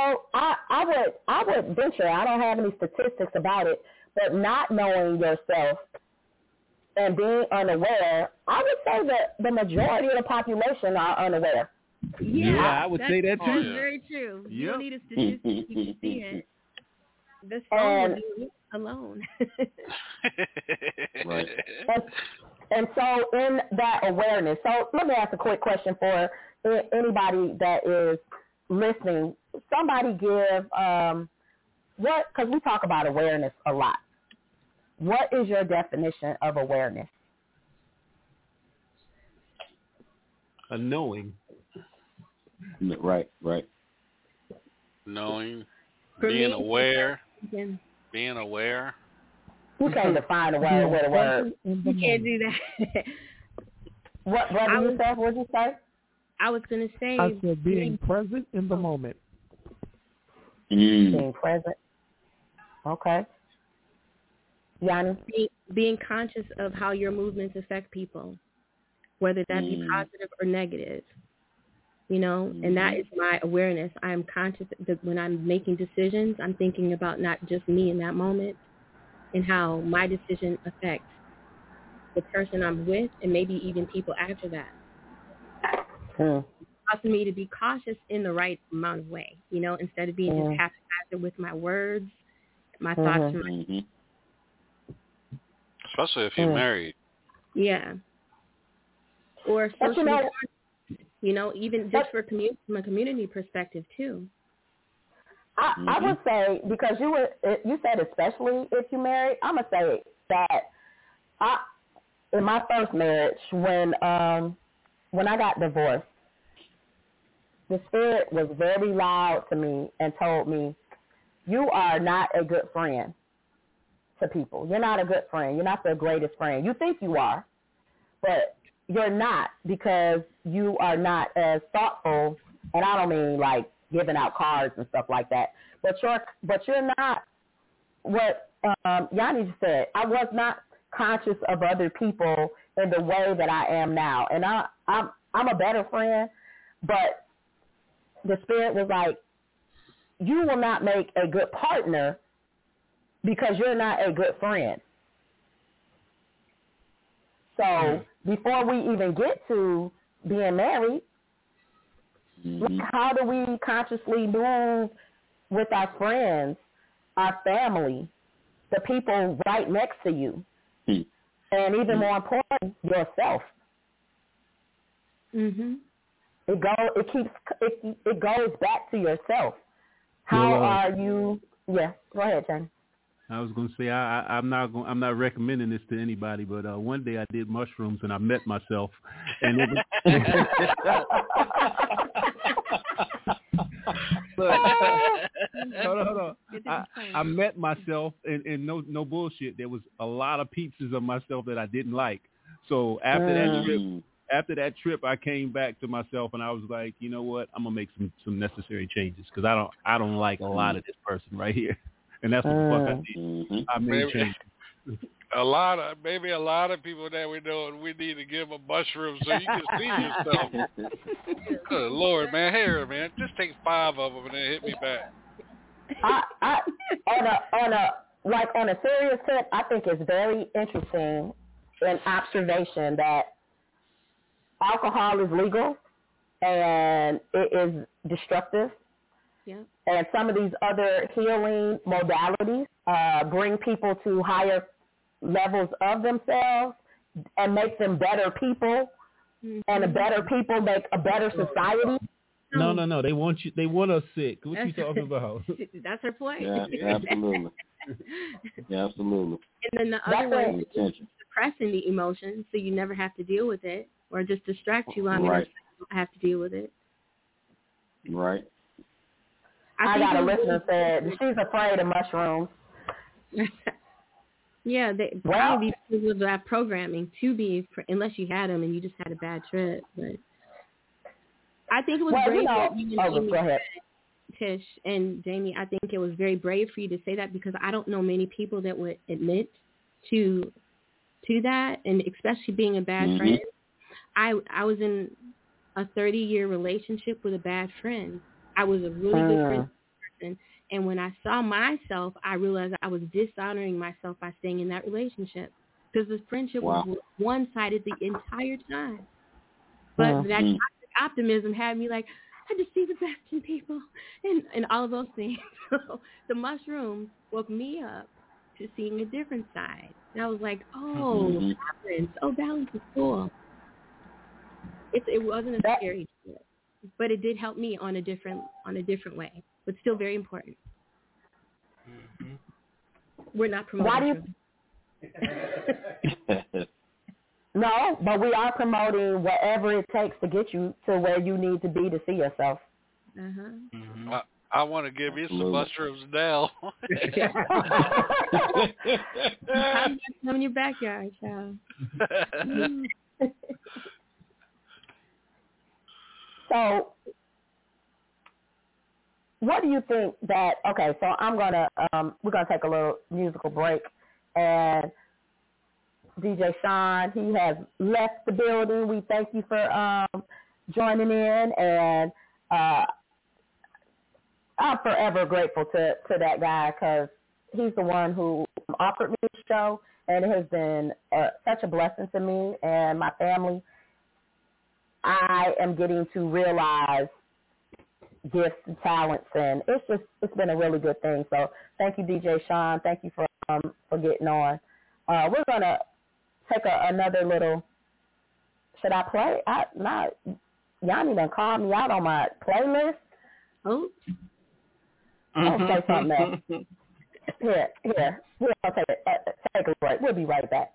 C: I would venture, I don't have any statistics about it, but not knowing yourself and being unaware, I would say that the majority of the population are unaware.
J: Yeah, I would say that too.
A: That's very true. You don't need a statistic, you can see it. The phone will do it alone.
D: Right.
C: And so in that awareness, so let me ask a quick question for anybody that is listening. Somebody give because we talk about awareness a lot. What is your definition of awareness?
J: A knowing.
D: Right.
K: Knowing, being aware. Being aware.
C: You can't define aware with a word.
A: You can't do that.
C: What did you say?
A: I was going to say.
O: I said being present in the moment.
C: Being present. Okay. Yanni?
A: Being conscious of how your movements affect people, whether that be positive or negative. And that is my awareness. I am conscious that when I'm making decisions, I'm thinking about not just me in that moment and how my decision affects the person I'm with and maybe even people after that. It's causing me to be cautious in the right amount of way, instead of being just haphazard with my words, my thoughts.
K: Especially if you're married.
A: Yeah. Or social even just from a community perspective too.
C: I would say, because you said especially if you're married, I'm gonna say that in my first marriage, when I got divorced, the spirit was very loud to me and told me, "You are not a good friend to people. You're not a good friend. You're not the greatest friend. You think you are, but you're not, because you are not as thoughtful," and I don't mean like giving out cards and stuff like that, but you're not what Yanni just said. I was not conscious of other people in the way that I am now, and I'm a better friend, but the spirit was like, you will not make a good partner because you're not a good friend. So before we even get to being married, how do we consciously move with our friends, our family, the people right next to you, and even more important, yourself? It goes back to yourself. How are you? Yeah, go ahead, Jen.
J: I was going to say I'm not recommending this to anybody, but one day I did mushrooms and I met myself, and it was hold on. I met myself, and no bullshit. There was a lot of pieces of myself that I didn't like. So after that trip, I came back to myself and I was like, you know what? I'm gonna make some necessary changes, because I don't like a lot of this person right here. And that's what the fuck I did. I made changes.
K: A lot of people that we know, we need to give them mushrooms so you can see yourself. Good Lord, man. Here, man. Just take 5 of them and then hit me back.
C: On a serious tip, I think it's very interesting an observation that alcohol is legal and it is destructive.
A: Yeah.
C: And some of these other healing modalities bring people to higher levels of themselves and make them better people, and the better people make a better society.
J: No. They want you. They want us sick. What you talking about?
A: That's her point.
D: Yeah, absolutely. Yeah, absolutely.
A: And then the other way is suppressing the emotions so you never have to deal with it, or just distract you long enough so you don't have to deal with it.
D: Right.
C: I got a listener said she's afraid of mushrooms.
A: Yeah, these people have programming to be, unless you had them and you just had a bad trip. But I think it was brave that you and Jamie, Tish and Jamie, I think it was very brave for you to say that, because I don't know many people that would admit to that, and especially being a bad friend. I was in a 30-year relationship with a bad friend. I was a really good friend person, and when I saw myself, I realized I was dishonoring myself by staying in that relationship, because the friendship was one-sided the entire time. But that optimism had me like, I just see the best in people, and all of those things. So the mushrooms woke me up to seeing a different side. And I was like, balance is cool. It wasn't a scary trip, but it did help me on a different way, but still very important. We're not promoting.
C: No, but we are promoting whatever it takes to get you to where you need to be to see yourself.
K: I want to give you some mushrooms now.
A: I'm in your backyard, child.
C: So, what do you think that? Okay, so we're gonna take a little musical break, and DJ Sean, he has left the building. We thank you for joining in, and I'm forever grateful to that guy, because he's the one who offered me the show, and it has been such a blessing to me and my family. I am getting to realize gifts and talents, and it's been a really good thing. So thank you, DJ Sean. Thank you for getting on. We're gonna take another little. Should I play? Yanni done called me out on my playlist.
A: Oh.
C: I'll say something else. Here. We'll take a break. We'll be right back.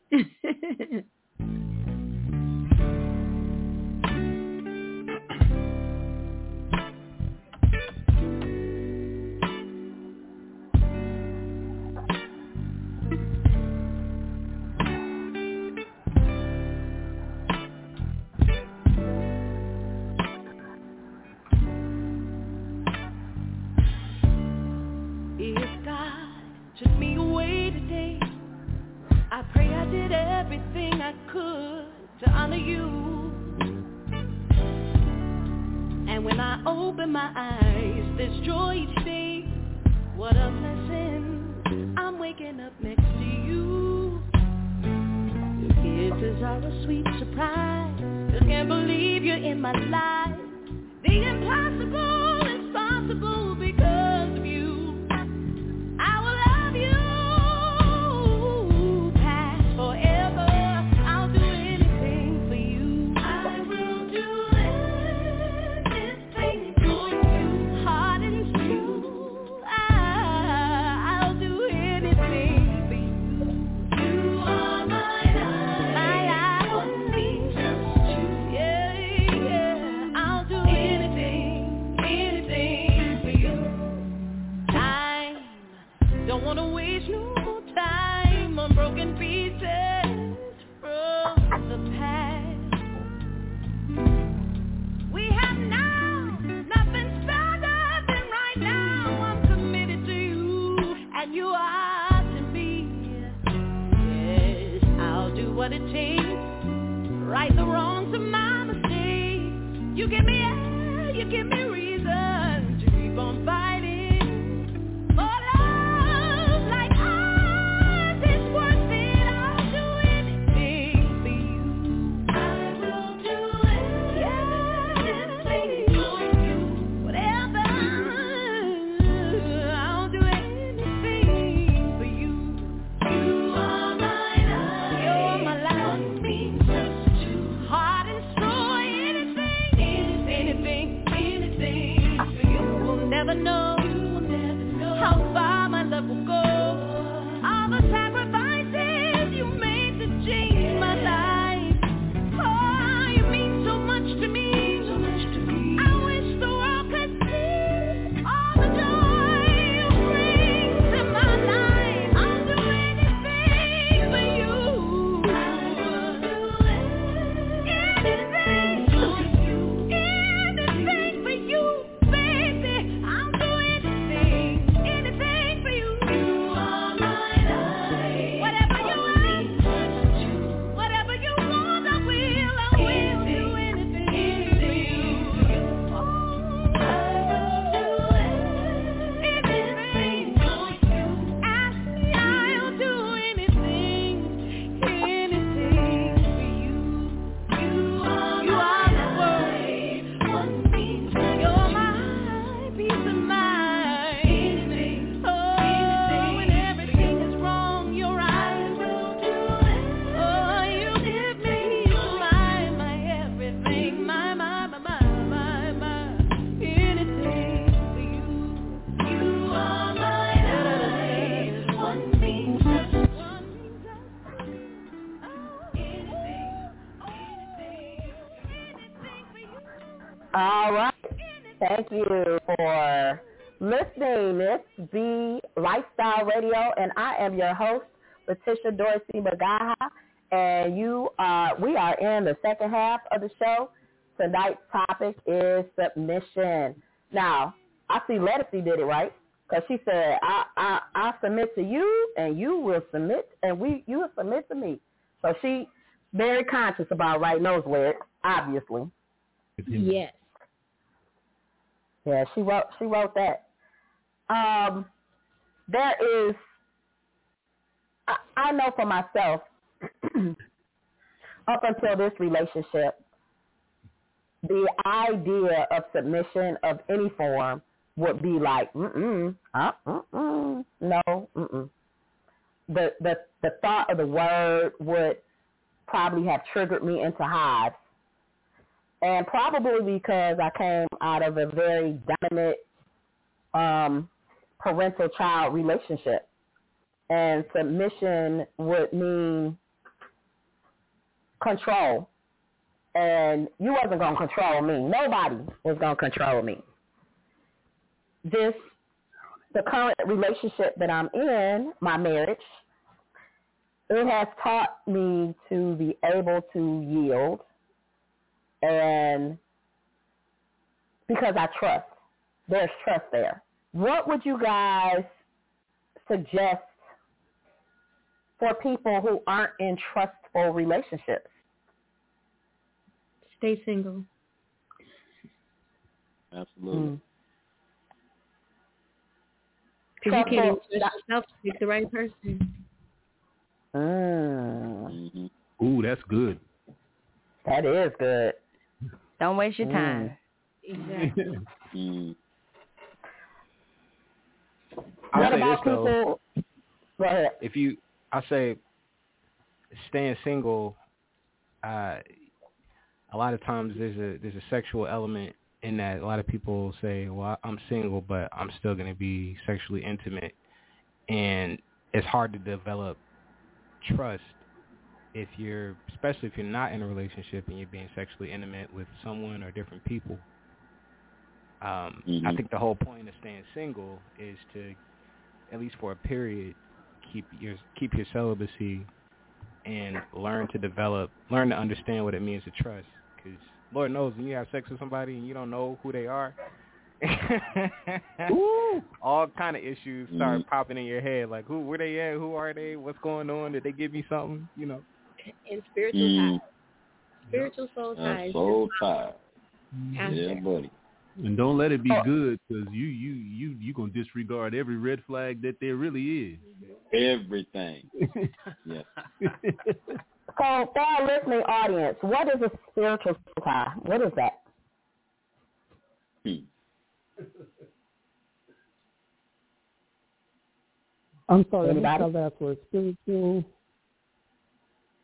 G: Everything I could to honor you, and when I open my eyes, there's joy each day. What a blessing, I'm waking up next to you. Your kisses are a sweet surprise, just can't believe you're in my life. The impossible is possible because of you. I will love you. What it takes, right the wrongs of my mistakes. You give me air, you give me reason to keep on fighting. never know how far my love will go. All the sacrifices you made to change my life. Oh, you mean so much to me. I wish the world could see all the joy you bring to my life. I'll do anything for you. I will do anything for you, baby. I'll do anything for you. You are my life. Whatever you ask, whatever you want, I will do anything for you. Oh, I will do anything for you. Ask me, I'll do anything for you. You are the world. One thing, you're my peace of mind. Oh, when everything is wrong, your eyes will do it. Oh, you give me peace of mind, my everything, my anything for you. You are my life. One thing, just one
C: All right. Thank you for listening. It's the Lifestyle Radio, and I am your host, Letitia Dorsey Magaha. And we are in the second half of the show. Tonight's topic is submission. Now, I see Lettucey did it right, because she said, I submit to you, and you will submit, and you will submit to me. So she very conscious about writing those lyrics, obviously.
A: Yes.
C: Yeah, she wrote that. There is, I know for myself, up until this relationship, the idea of submission of any form would be like, no. The thought of the word would probably have triggered me into hives. And probably because I came out of a very dominant parental-child relationship. And submission would mean control. And you wasn't going to control me. Nobody was going to control me. The current relationship that I'm in, my marriage, it has taught me to be able to yield. And because I trust, there's trust there. What would you guys suggest for people who aren't in trustful relationships?
A: Stay single.
D: Absolutely.
A: Because you can't even trust yourself to pick the right person.
J: Ooh, that's good.
C: That is good.
I: Don't waste your time.
A: Exactly.
E: I'll say this
C: people?
E: though.
C: Go ahead.
E: I say staying single, a lot of times there's a sexual element in that. A lot of people say, well, I'm single, but I'm still going to be sexually intimate. And it's hard to develop trust especially if you're not in a relationship and you're being sexually intimate with someone or different people. I think the whole point of staying single is to, at least for a period, keep your celibacy and learn to understand what it means to trust. Because Lord knows when you have sex with somebody and you don't know who they are, all kind of issues start popping in your head. Like, where they at? Who are they? What's going on? Did they give me something? You know.
A: And spiritual ties. Spiritual soul ties.
D: Soul ties. Yeah, buddy.
J: And don't let it be good, because you gonna disregard every red flag that there really is.
D: Everything. Yes.
C: So for our listening audience, what is a spiritual soul tie? What is that?
O: I'm sorry, I missed that last word. Spiritual.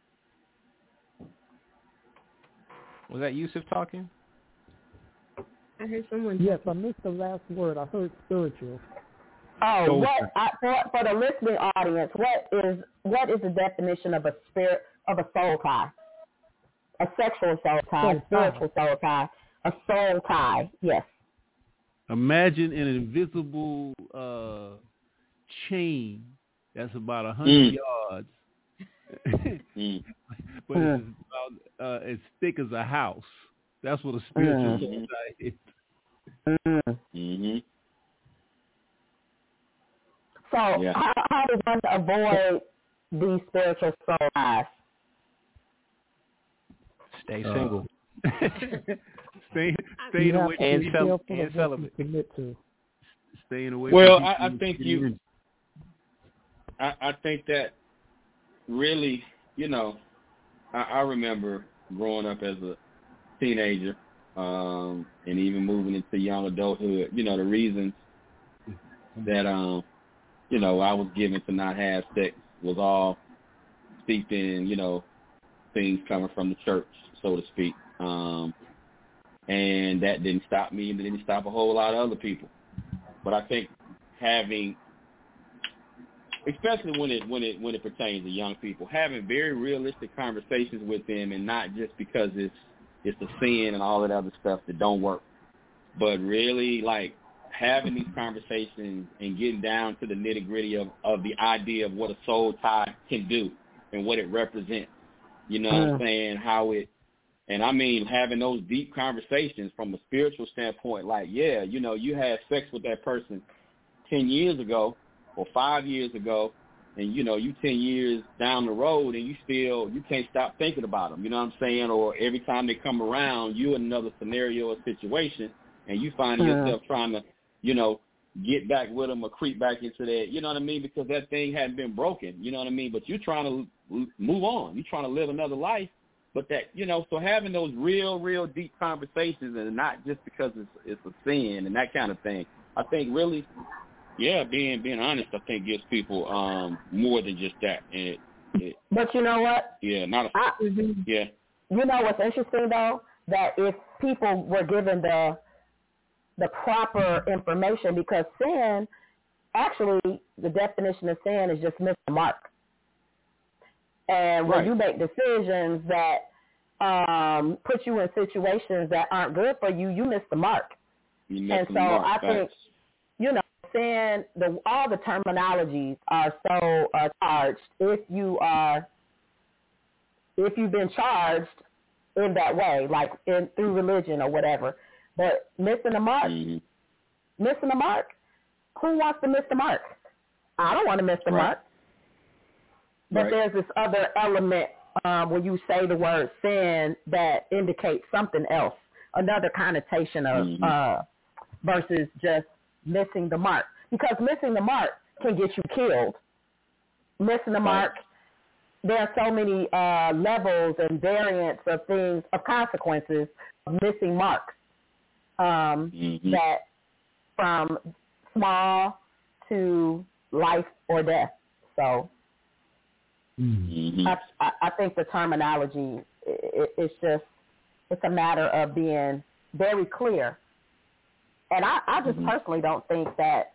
E: Was that Yusuf talking?
A: I heard someone.
O: Yes, I missed the last word. I heard spiritual.
C: Oh, for the listening audience, what is the definition of a soul tie? A sexual soul tie, a spiritual soul tie, a soul tie. Yes.
J: Imagine an invisible chain that's about 100 yards, but it's about as thick as a house. That's what a spiritual soul tie is.
D: Mm-hmm.
C: So how does one avoid these spiritual soul ties?
E: Stay single.
J: Stay away
O: and
J: celibate. Staying away.
D: Well, I think I think that really, I remember growing up as a teenager, and even moving into young adulthood. The reasons that I was given to not have sex was all steeped in, things coming from the church, so to speak. And that didn't stop me, and it didn't stop a whole lot of other people. But I think having, especially when it pertains to young people, having very realistic conversations with them, and not just because it's a sin and all that other stuff that don't work, but really like having these conversations and getting down to the nitty-gritty of the idea of what a soul tie can do and what it represents. You know what I'm saying? How it, and I mean having those deep conversations from a spiritual standpoint, like, yeah, you had sex with that person 10 years ago or 5 years ago, and, you 10 years down the road, and you can't stop thinking about them, you know what I'm saying? Or every time they come around, you in another scenario or situation, and you find yourself trying to, get back with them or creep back into that, you know what I mean? Because that thing hadn't been broken, you know what I mean? But you're trying to move on. You're trying to live another life. But that, so having those real deep conversations, and not just because it's a sin and that kind of thing, I think really, yeah, being honest, I think gives people more than just that. And
C: but you know what?
D: Yeah, yeah.
C: You know what's interesting though? That if people were given the proper information, because sin, actually, the definition of sin is just miss the mark. And when you make decisions that put you in situations that aren't good for you, you miss the mark. I think, sin, all the terminologies are so charged if you've been charged in that way, like through religion or whatever. But missing the mark, who wants to miss the mark? I don't want to miss the mark. But there's this other element when you say the word sin that indicates something else, another connotation of versus just missing the mark. Because missing the mark can get you killed. Missing the mark, there are so many levels and variants of things, of consequences of missing marks. That from small to life or death. So I think the terminology, it's a matter of being very clear. And I just personally don't think that,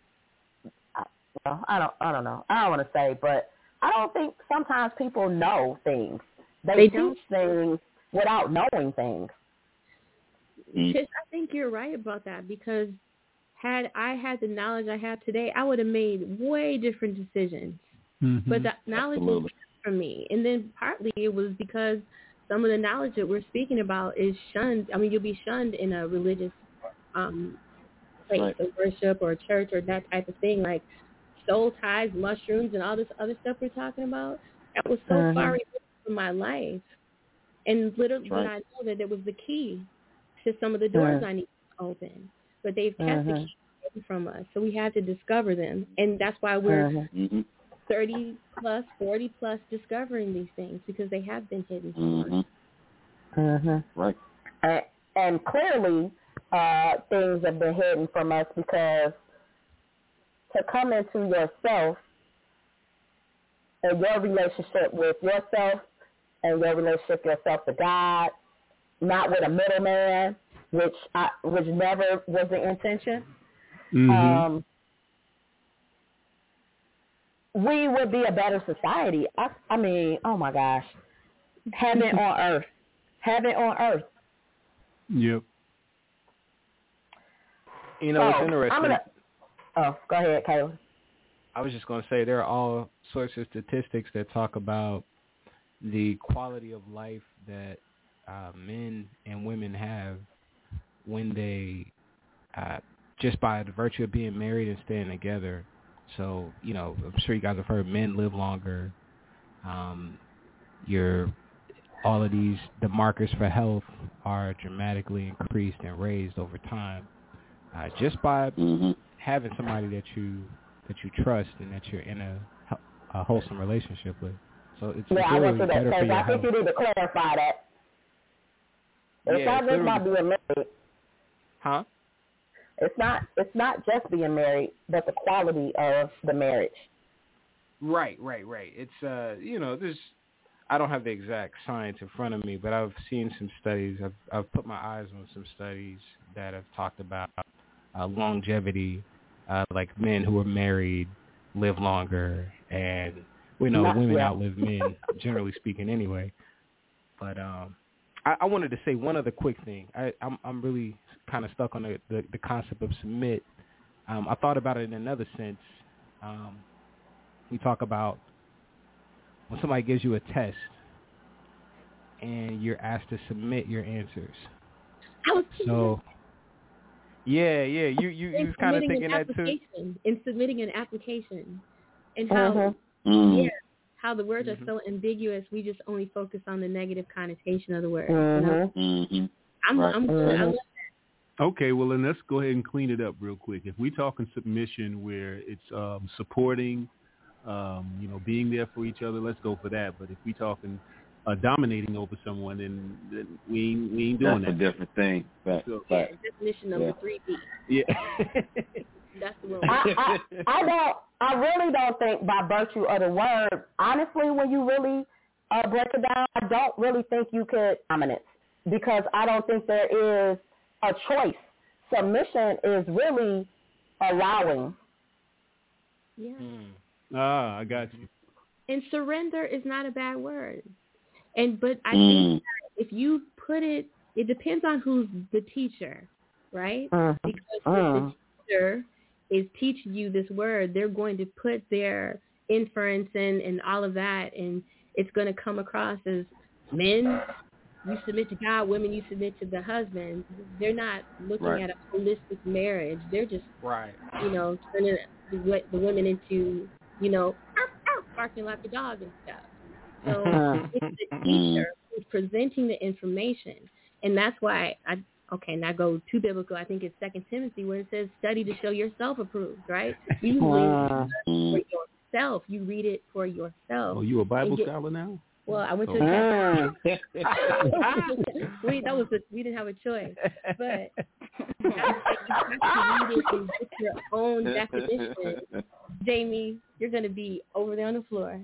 C: I don't know. I don't want to say, but I don't think sometimes people know things. They teach things without knowing things.
A: I think you're right about that, because had I had the knowledge I have today, I would have made way different decisions. But the knowledge was for me. And then partly it was because some of the knowledge that we're speaking about is shunned. I mean, you'll be shunned in a religious place of worship or church or that type of thing, like soul ties, mushrooms, and all this other stuff we're talking about. That was so far removed from my life. And literally, but I know that it was the key to some of the doors I need to open. But they've kept the key hidden from us, so we had to discover them. And that's why we're 30 plus, 40 plus discovering these things, because they have been hidden from us.
D: Right.
C: And clearly, things have been hidden from us, because to come into yourself and your relationship with yourself and your relationship yourself to God, not with a middleman, which never was the intention, we would be a better society. I mean, oh my gosh, heaven on earth, heaven on earth.
J: Yep.
E: You know, it's interesting.
C: Go ahead, Kayla.
E: I was just going to say there are all sorts of statistics that talk about the quality of life that men and women have when they, just by the virtue of being married and staying together. So, you know, I'm sure you guys have heard men live longer. All of these, the markers for health are dramatically increased and raised over time, just by having somebody that you trust and that you're in a wholesome relationship with. So it's really better for your health.
C: I think you need to clarify that. It's not just about being married.
E: Huh?
C: It's not just being married, but the quality of the marriage.
E: Right. It's you know, I don't have the exact science in front of me, but I've seen some studies. I've put my eyes on some studies that have talked about longevity, like men who are married live longer, and we know women outlive men, generally speaking, anyway. But I wanted to say one other quick thing. I'm really kind of stuck on the concept of submit. I thought about it in another sense. We talk about when somebody gives you a test and you're asked to submit your answers. So, yeah, you kind of thinking that too.
A: In submitting an application, and how the words are so ambiguous, we just only focus on the negative connotation of the word. You know? I'm good. I love that.
J: Okay, well then let's go ahead and clean it up real quick. If we're talking submission, where it's supporting, you know, being there for each other, let's go for that. But if we're talking dominating over someone, then we ain't doing that.
D: That's a different thing.
A: The definition of the 3B.
J: Yeah.
A: That's the one.
C: I really don't think by virtue of the word, honestly, when you really break it down, I don't really think you could dominance, because I don't think there is a choice. Submission is really allowing.
A: Yeah.
J: I got you.
A: And surrender is not a bad word. But I think if you put it depends on who's the teacher, right? Because if the teacher is teaching you this word, they're going to put their inference in and all of that, and it's going to come across as men, you submit to God, women, you submit to the husband. They're not looking at a holistic marriage. They're just, you know, turning the women into, you know, barking like a dog and stuff. So it's the teacher who's presenting the information. And that's why now go too biblical. I think it's 2 Timothy where it says, study to show yourself approved, right? You read it for yourself. You read it for yourself.
J: Oh, you a Bible scholar now?
A: Well, I went to the we didn't have a choice. But you have to read it and get your own definition. Jamie, you're going to be over there on the floor.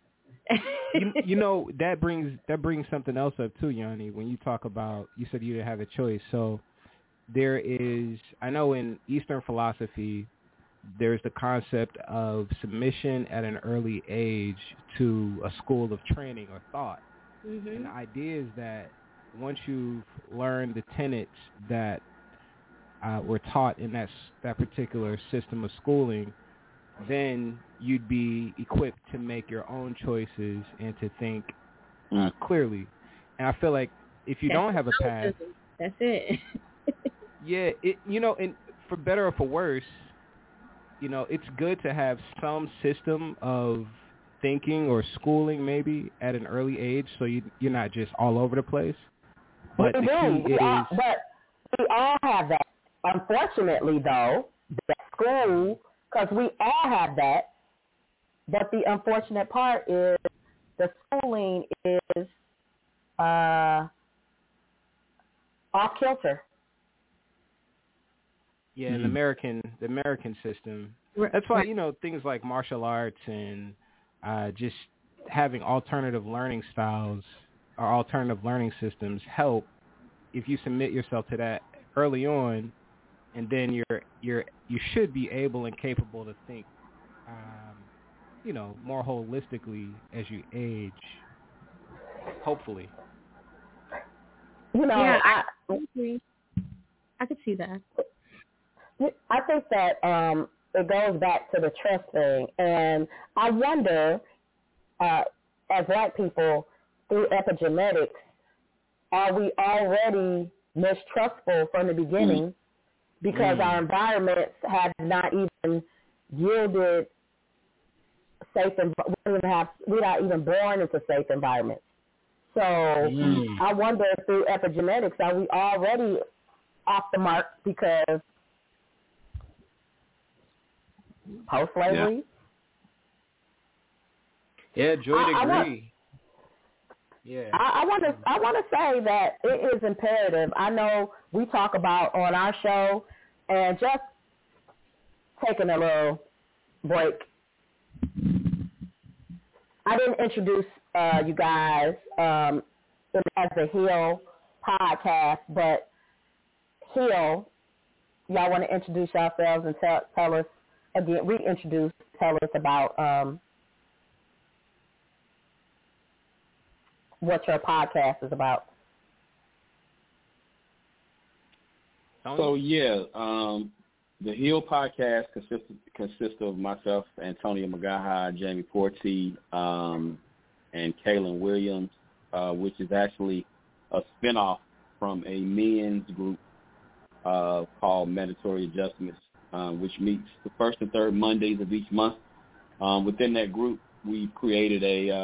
E: you know, that brings something else up too, Yanni, when you talk about, you said you didn't have a choice. So there is, I know in Eastern philosophy, there's the concept of submission at an early age to a school of training or thought. And the idea is that once you've learned the tenets that were taught in that particular system of schooling, then you'd be equipped to make your own choices and to think clearly. And I feel like if you don't have a path,
A: that's it.
E: you know, and for better or for worse, you know, it's good to have some system of thinking or schooling maybe at an early age, so you're not just all over the place. But the key is,
C: but we all have that. Unfortunately, though, that school, because we all have that. But the unfortunate part is the schooling is off kilter.
E: Yeah, in the American system. That's why, you know, things like martial arts and just having alternative learning styles or alternative learning systems help if you submit yourself to that early on, and then you should be able and capable to think, more holistically as you age. Hopefully.
A: Yeah, I agree. I could see that.
C: I think that it goes back to the trust thing, and I wonder, as Black people, through epigenetics, are we already mistrustful from the beginning because our environments have not even yielded safe, we're not even born into safe environments. So I wonder, through epigenetics, are we already off the mark because post-slavery?
E: Yeah, Joy to agree.
C: I want to say that it is imperative. I know we talk about on our show, and just taking a little break, I didn't introduce you guys as the Heal podcast, but Heal, y'all want to introduce yourselves and tell us again, tell us about what your podcast is about.
D: So the Heal podcast consists of myself, Antonio Magaha, Jamie Porty, and Kaylin Williams, which is actually a spinoff from a men's group called Mandatory Adjustments, which meets the first and third Mondays of each month. Within that group, we've created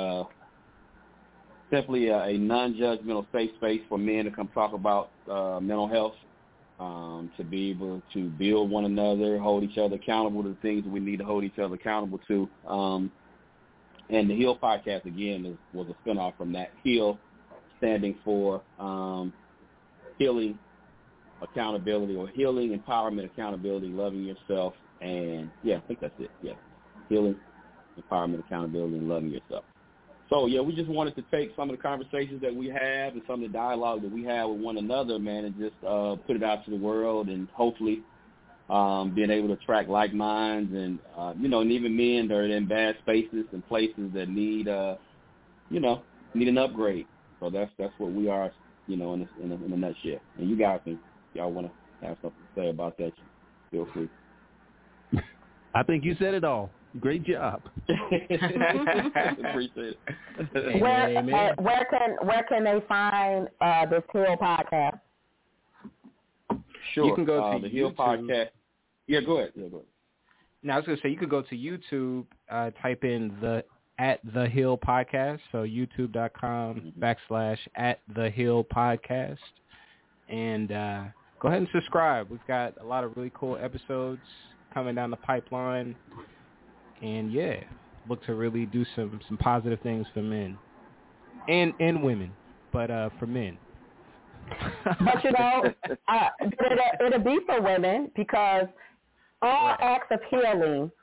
D: simply a non-judgmental safe space for men to come talk about mental health, to be able to build one another, hold each other accountable to the things that we need to hold each other accountable to. And the Heal podcast, again, was a spinoff from that. Heal standing for healing, accountability, or healing, empowerment, accountability, loving yourself, and I think that's it. Yeah, healing, empowerment, accountability, and loving yourself. So, we just wanted to take some of the conversations that we have and some of the dialogue that we have with one another, man, and just put it out to the world, and hopefully being able to attract like minds and, and even men that are in bad spaces and places that need, need an upgrade. So that's what we are, in a nutshell. And you guys, if y'all want to have something to say about that, feel free.
J: I think you said it all. Great job.
D: Appreciate it.
C: Where can they find this Heal podcast?
D: Sure.
E: You can go to
D: the
E: YouTube.
D: Heal podcast. Yeah, go ahead.
E: Now I was going to say you could go to YouTube, type in the Heal podcast, so youtube.com /@the Heal podcast, and go ahead and subscribe. We've got a lot of really cool episodes coming down the pipeline. And look to really do some positive things for men and women, but for men.
C: But it'll be for women, because all acts of healing,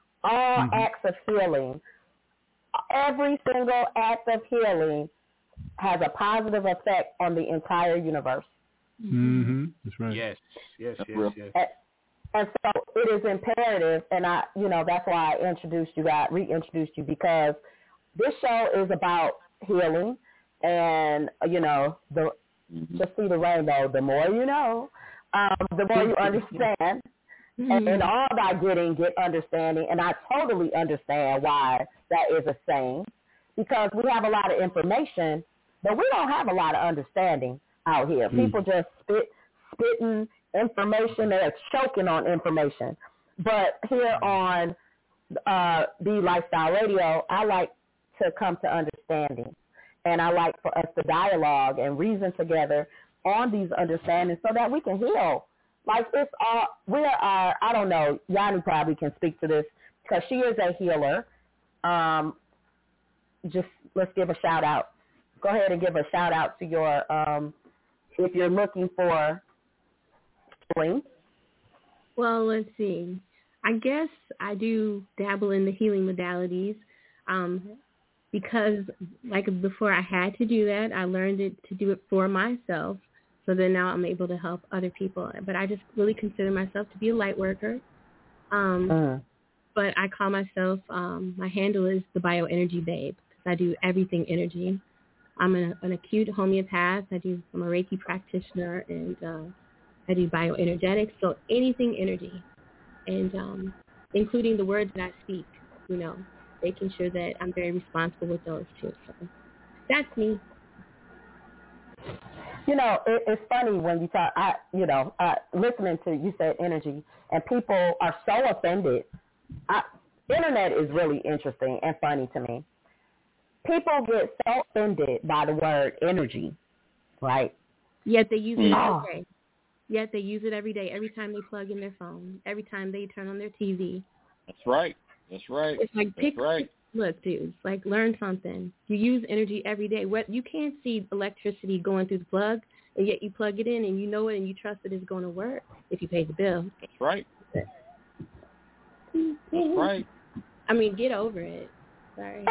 C: every single act of healing has a positive effect on the entire universe.
J: Mm-hmm. That's right.
E: Yes.
C: And so it is imperative, and that's why I reintroduced you, because this show is about healing, and just see the rainbow. The more you know, the more you understand, and all by get understanding. And I totally understand why that is a saying, because we have a lot of information, but we don't have a lot of understanding out here. People just spitting information, they're choking on information. But here on the Lifestyle Radio, I like to come to understanding, and I like for us to dialogue and reason together on these understandings so that we can heal. Like I don't know, Yanni probably can speak to this because she is a healer. Just let's give a shout out. Go ahead and give a shout out to your, if you're looking for healing.
A: Well, let's see. I guess I do dabble in the healing modalities because, like before, I had to do that. I learned to do it for myself. So then now I'm able to help other people. But I just really consider myself to be a light worker. But I call myself, my handle is the Bioenergy Babe, because I do everything energy. I'm an acute homeopath. I'm a Reiki practitioner, and I do bioenergetics, so anything energy, and including the words that I speak, making sure that I'm very responsible with those too. So that's me.
C: It's funny when you talk, listening to you said energy, and people are so offended. Internet is really interesting and funny to me. People get so offended by the word energy, right?
A: Yet they use it every day. Yet they use it every day, every time they plug in their phone, every time they turn on their TV.
D: That's right. It's like,
A: look, dudes, like learn something. You use energy every day. You can't see electricity going through the plug, and yet you plug it in and you know it and you trust that it's going to work if you pay the bill.
D: That's right. That's right.
A: I mean, get over it. Sorry.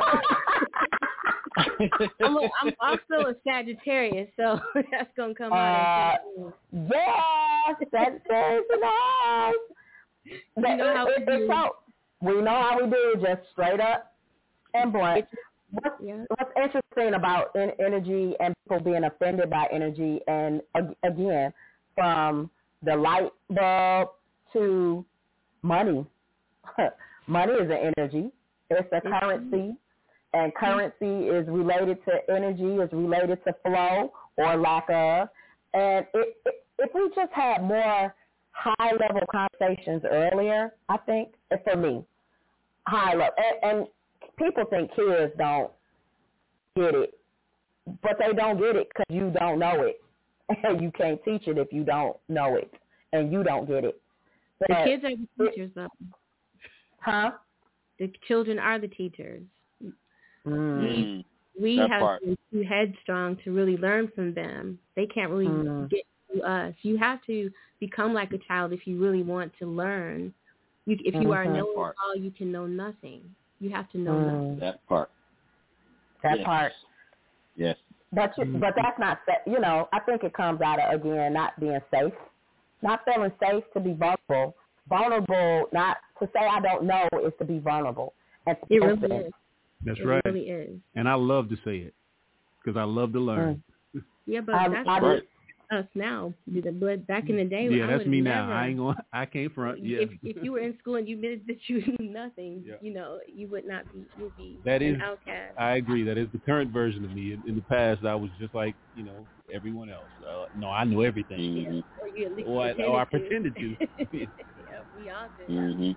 A: I'm also a Sagittarius, so that's going to come out.
C: Yes, that's nice.
A: We know how we do.
C: We know how we do, just straight up and blunt. What's interesting about energy and people being offended by energy, and again, from the light bulb to money. Money is an energy. It's a currency, and currency is related to energy, is related to flow or lack of. And if we just had more high-level conversations earlier, I think, for me, high-level. And people think kids don't get it, but they don't get it because you don't know it. And you can't teach it if you don't know it, and you don't get it. But
A: the kids are the teachers, though.
C: Huh?
A: The children are the teachers. We
D: that
A: have
D: part.
A: been too headstrong to really learn from them. They can't really get to us. You have to become like a child if you really want to learn. If you are know-it-all, you can know nothing. You have to know nothing.
D: That part.
C: That part.
D: Yes.
C: But that's not, I think it comes out of, again, not being safe. Not feeling safe to be vulnerable. Vulnerable, not to say I don't know, is to be vulnerable.
A: It really is.
J: That's right.
A: It really is.
J: And I love to say it because I love to learn.
A: Yeah, but that's us now. But back in the day,
J: that's me now. I can't front. Yeah.
A: If you were in school and you admitted that you knew nothing, you would not be. You'd be an outcast.
J: I agree. That is the current version of me. In the past, I was just like everyone else. No, I knew everything. Or I pretended to.
A: Yeah, we all did.
D: Mm-hmm.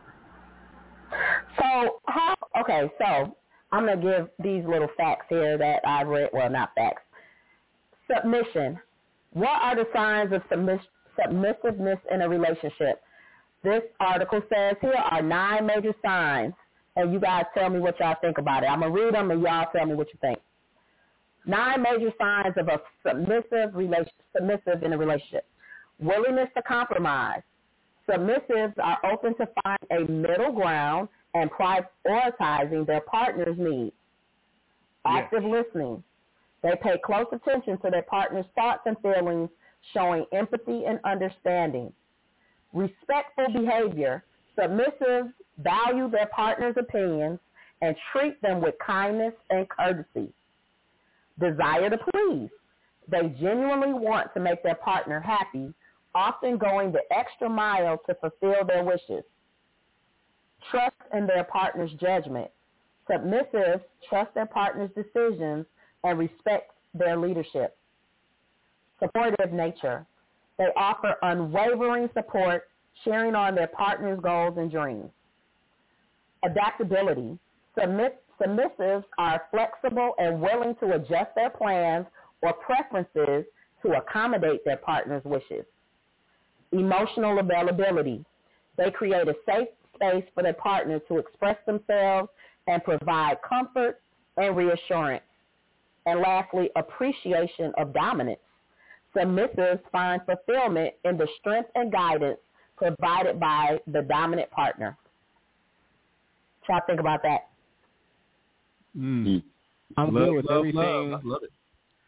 C: So I'm going to give these little facts here that I read. Well, not facts. Submission. What are the signs of submissiveness in a relationship? This article says here are 9 major signs, and you guys tell me what y'all think about it. I'm going to read them, and y'all tell me what you think. 9 major signs of a submissive in a relationship. Willingness to compromise. Submissives are open to find a middle ground and prioritizing their partner's needs. Active listening. They pay close attention to their partner's thoughts and feelings, showing empathy and understanding. Respectful behavior. Submissives value their partner's opinions and treat them with kindness and courtesy. Desire to please. They genuinely want to make their partner happy, often going the extra mile to fulfill their wishes. Trust in their partner's judgment. Submissives trust their partner's decisions and respect their leadership. Supportive nature. They offer unwavering support, sharing on their partner's goals and dreams. Adaptability. Submissives are flexible and willing to adjust their plans or preferences to accommodate their partner's wishes. Emotional availability. They create a safe space for their partner to express themselves and provide comfort and reassurance. And lastly, appreciation of dominance. Submissives find fulfillment in the strength and guidance provided by the dominant partner. What y'all think about that?
E: I'm good with everything.
J: Love it.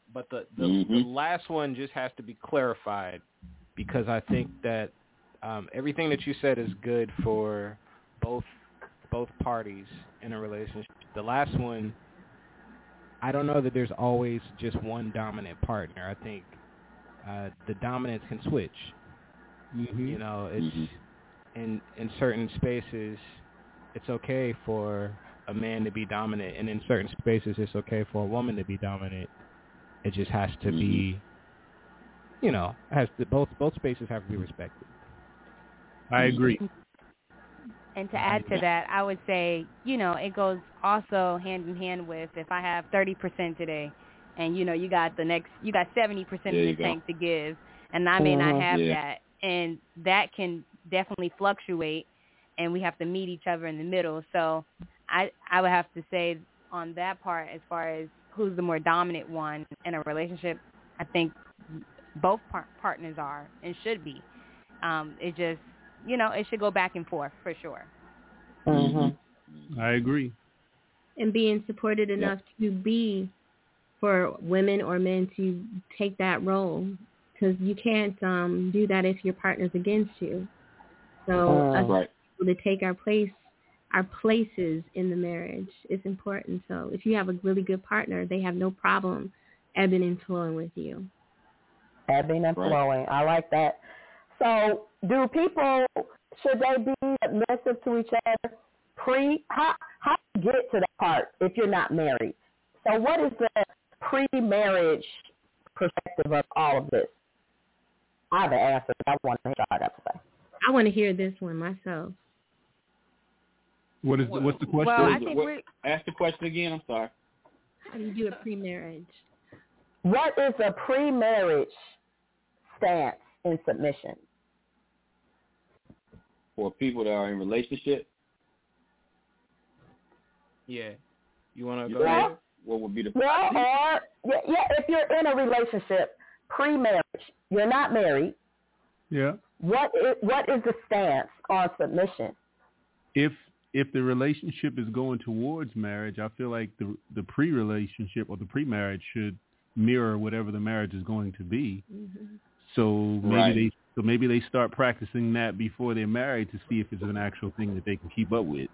E: But the last one just has to be clarified, because I think that everything that you said is good for both parties in a relationship. The last one, I don't know that there's always just one dominant partner. I think the dominance can switch. You know, it's in certain spaces, it's okay for a man to be dominant, and in certain spaces, it's okay for a woman to be dominant. It just has to be, you know, both spaces have to be respected.
J: I agree.
I: And to add to that, I would say, you know, it goes also hand in hand with if I have 30% today, and you know, you got 70% of the tank to give, and I may not have that, and that can definitely fluctuate, and we have to meet each other in the middle. So I would have to say on that part, as far as who's the more dominant one in a relationship, I think both partners are and should be. It just, you know, it should go back and forth for sure.
J: I agree.
A: And being supported enough to be for women or men to take that role, because you can't do that if your partner's against you. So us to take our places in the marriage is important. So if you have a really good partner, they have no problem ebbing and flowing with you.
C: Ebbing and flowing. I like that. So do people, should they be submissive to each other how do you get to that part if you're not married? So what is the pre-marriage perspective of all of this? I have an answer, but I want to hear what I got to say.
A: I want to hear this one myself.
J: What's the question?
I: Well, I think
D: ask the question again. I'm sorry.
A: How do you do a pre-marriage?
C: What is a pre-marriage stance in submission?
D: For people that are in relationship?
E: Yeah. You want to go ahead?
D: What would be the...
C: if you're in a relationship, pre-marriage, you're not married.
J: Yeah.
C: What is the stance on submission?
J: If the relationship is going towards marriage, I feel like the pre-relationship or the pre-marriage should mirror whatever the marriage is going to be. So maybe they start practicing that before they're married to see if it's an actual thing that they can keep up with.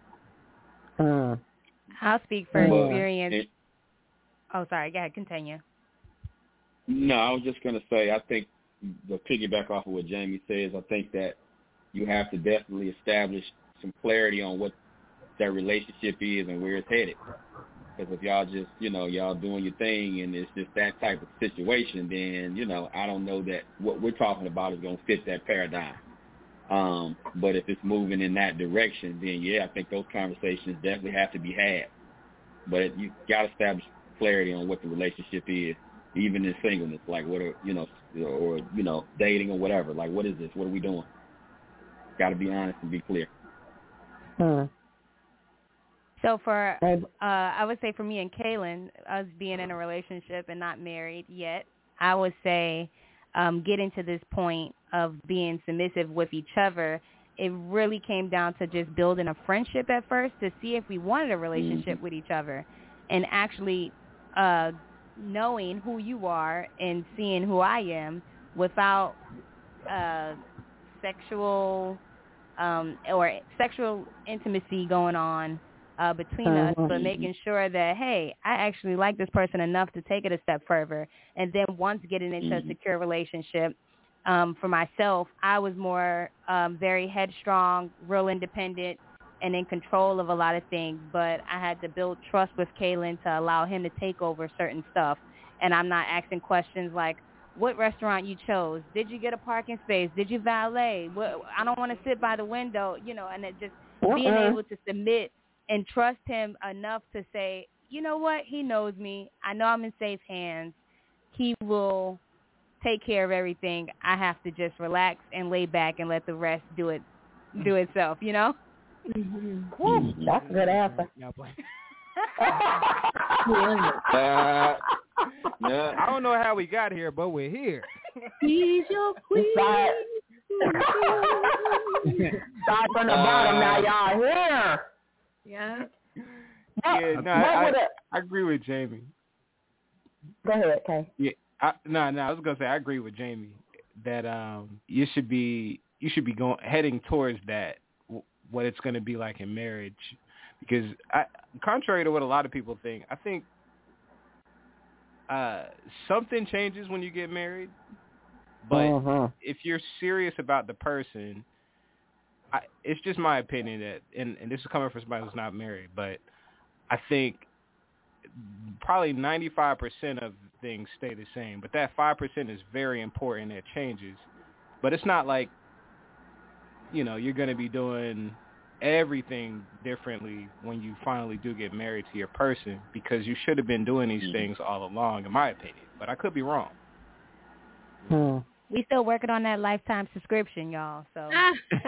I: I'll speak for experience. Oh, sorry. Go ahead. Continue.
D: No, I was just going to say, I think, to piggyback off of what Jamie says, I think that you have to definitely establish some clarity on what that relationship is and where it's headed. Because if y'all just, you know, y'all doing your thing and it's just that type of situation, then, you know, I don't know that what we're talking about is going to fit that paradigm. But if it's moving in that direction, then, I think those conversations definitely have to be had. But you got to establish clarity on what the relationship is, even in singleness, like what are, you know, or, you know, dating or whatever. Like, what is this? What are we doing? Got to be honest and be clear.
I: So for, I would say for me and Kaylin, us being in a relationship and not married yet, I would say getting to this point of being submissive with each other, it really came down to just building a friendship at first to see if we wanted a relationship with each other, and actually knowing who you are and seeing who I am without sexual or sexual intimacy going on between us, but making sure that, hey, I actually like this person enough to take it a step further. And then once getting into a secure relationship, for myself, I was more very headstrong, real independent, and in control of a lot of things. But I had to build trust with Kaylin to allow him to take over certain stuff. And I'm not asking questions like, what restaurant you chose? Did you get a parking space? Did you valet? I don't want to sit by the window, you know, and it just being able to submit and trust him enough to say, you know what, he knows me. I know I'm in safe hands. He will take care of everything. I have to just relax and lay back and let the rest do itself, you know?
C: That's a good answer.
E: I don't know how we got here, but we're here.
A: He's your queen.
C: Start from the bottom now, y'all here.
A: Yeah.
E: I agree with Jamie.
C: Go ahead, Kay.
E: Yeah, I was gonna say I agree with Jamie that you should be heading towards that, what it's gonna be like in marriage, because contrary to what a lot of people think, I think something changes when you get married, but if you're serious about the person, it's just my opinion that, and this is coming from somebody who's not married, but I think probably 95% of things stay the same, but that 5% is very important. It changes, but it's not like, you're going to be doing everything differently when you finally do get married to your person, because you should have been doing these things all along, in my opinion, but I could be wrong.
I: We still working on that lifetime subscription, y'all. So
C: I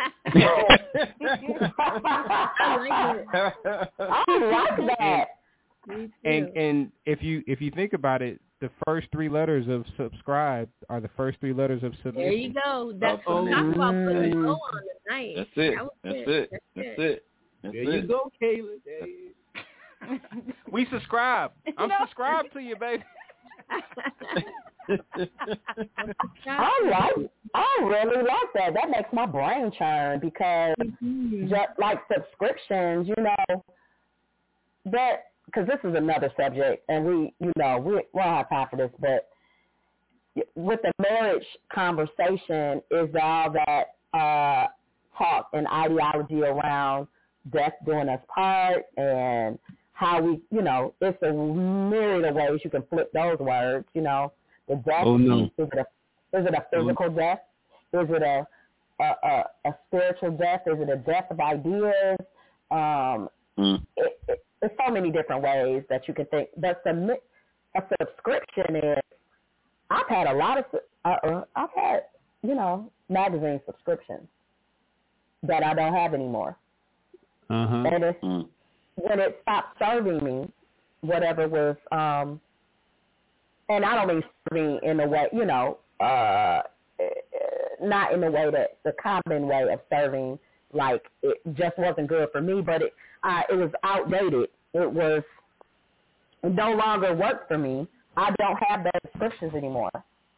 C: like that.
E: And if you think about it, the first 3 letters of subscribe are the first 3 letters of submission.
A: There you go. That's what I'm talking about. Putting the show on tonight.
D: That's it.
J: There you go, Kayla.
E: We subscribe. I'm subscribed to you, baby.
C: I really like that. That makes my brain churn, because just like subscriptions, that, because this is another subject, and we don't have time for this, but with the marriage conversation is all that talk and ideology around death doing us part, and how we, it's a myriad of ways you can flip those words, the death.
J: Oh, no.
C: Is it a physical death? Is it a spiritual death? Is it a death of ideas? There's so many different ways that you can think. But a subscription is, I've had a lot of, magazine subscriptions that I don't have anymore. And it's, when it stopped serving me, whatever was, and I don't mean serving in a way, not in the way that the common way of serving, like it just wasn't good for me, but it was outdated. It no longer worked for me. I don't have those subscriptions anymore.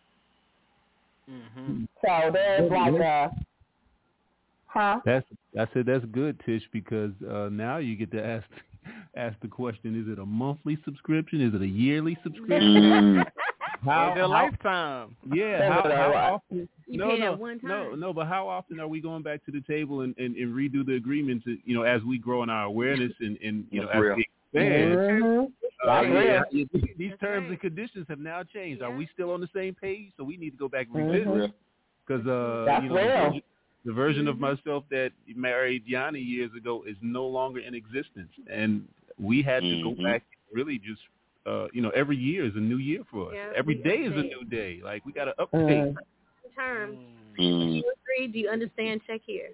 C: So there's like a,
J: I said that's good, Tish, because now you get to ask the question: is it a monthly subscription? Is it a yearly subscription?
E: How a lifetime?
J: Yeah. How often?
A: You pay that one time.
J: No. But how often are we going back to the table and redo the agreements? As we grow in our awareness and as we expand. These terms and conditions have now changed. Are we still on the same page? So we need to go back and revisit, because the version of myself that married Yanni years ago is no longer in existence, and we had to go back and really just. Every year is a new year for us. Yeah, every day is a new day. Like, we got to update.
A: Terms. 2 or 3, do you understand? Check here.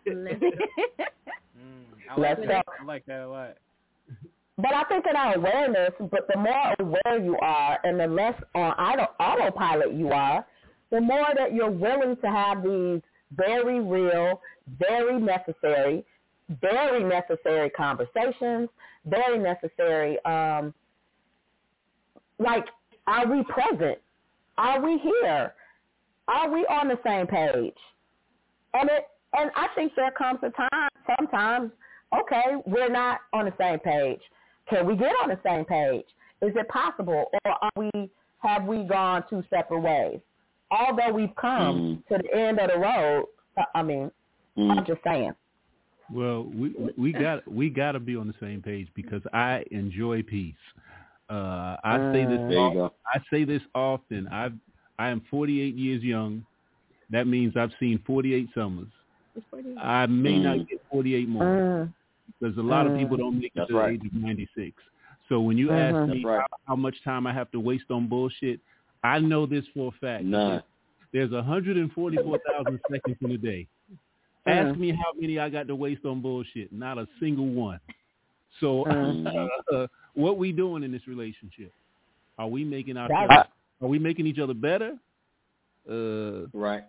E: I like that a lot.
C: But I think in our awareness, but the more aware you are and the less on autopilot you are, the more that you're willing to have these very real, very necessary conversations, very necessary, like, are we present? Are we here? Are we on the same page? And I think there comes a time, sometimes, okay, we're not on the same page. Can we get on the same page? Is it possible, or have we gone 2 separate ways? Although we've come to the end of the road, I'm just saying.
J: Well, we got to be on the same page, because I enjoy peace. I say this often. I am 48 years young. That means I've seen 48 summers. I may not get 48 more, because a lot of people don't make it to the age of 96. So when you ask me how much time I have to waste on bullshit, I know this for a fact. There's 144,000 seconds in a day. Ask me how many I got to waste on bullshit. Not a single one. So what we doing in this relationship? Are we making Are we making each other better?
D: Right.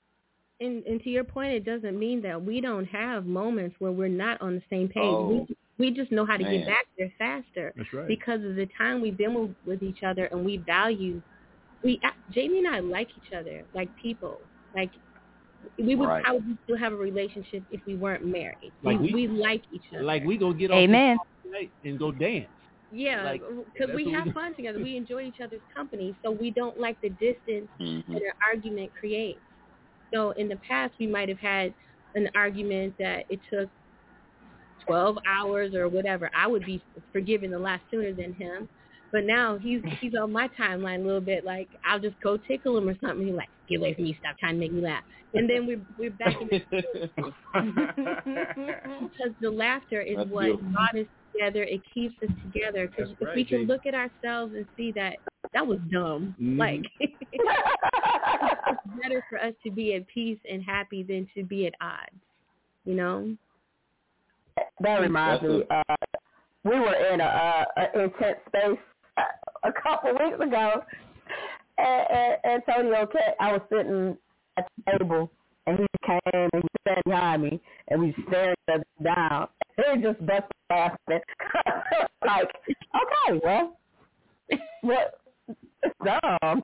A: And to your point, it doesn't mean that we don't have moments where we're not on the same page. We just know how to
J: Man.
A: get back there faster.
J: That's right.
A: Because of the time we've been with each other, and we value. Jamie and I like each other, like people. Like we would probably still have a relationship if we weren't married.
J: Like
A: we like each other.
J: Like we go get
I: Amen.
J: off tonight and go dance.
A: Yeah, because we have fun together. We enjoy each other's company, so we don't like the distance that an argument creates. So in the past, we might have had an argument that it took 12 hours or whatever. I would be forgiven a lot sooner than him. But now he's on my timeline a little bit. Like, I'll just go tickle him or something. He's like, get away from me. Stop trying to make me laugh. And then we're back in the because the laughter is what brought us together. It keeps us together. Because if we can look at ourselves and see that was dumb. Like, it's better for us to be at peace and happy than to be at odds. You know?
C: That reminds me, we were in an intense space a couple weeks ago, and Antonio, I was sitting at the table, and he came and he sat behind me, and we stared each other down. He just busted laughing. Like, okay, well, what? It's dumb.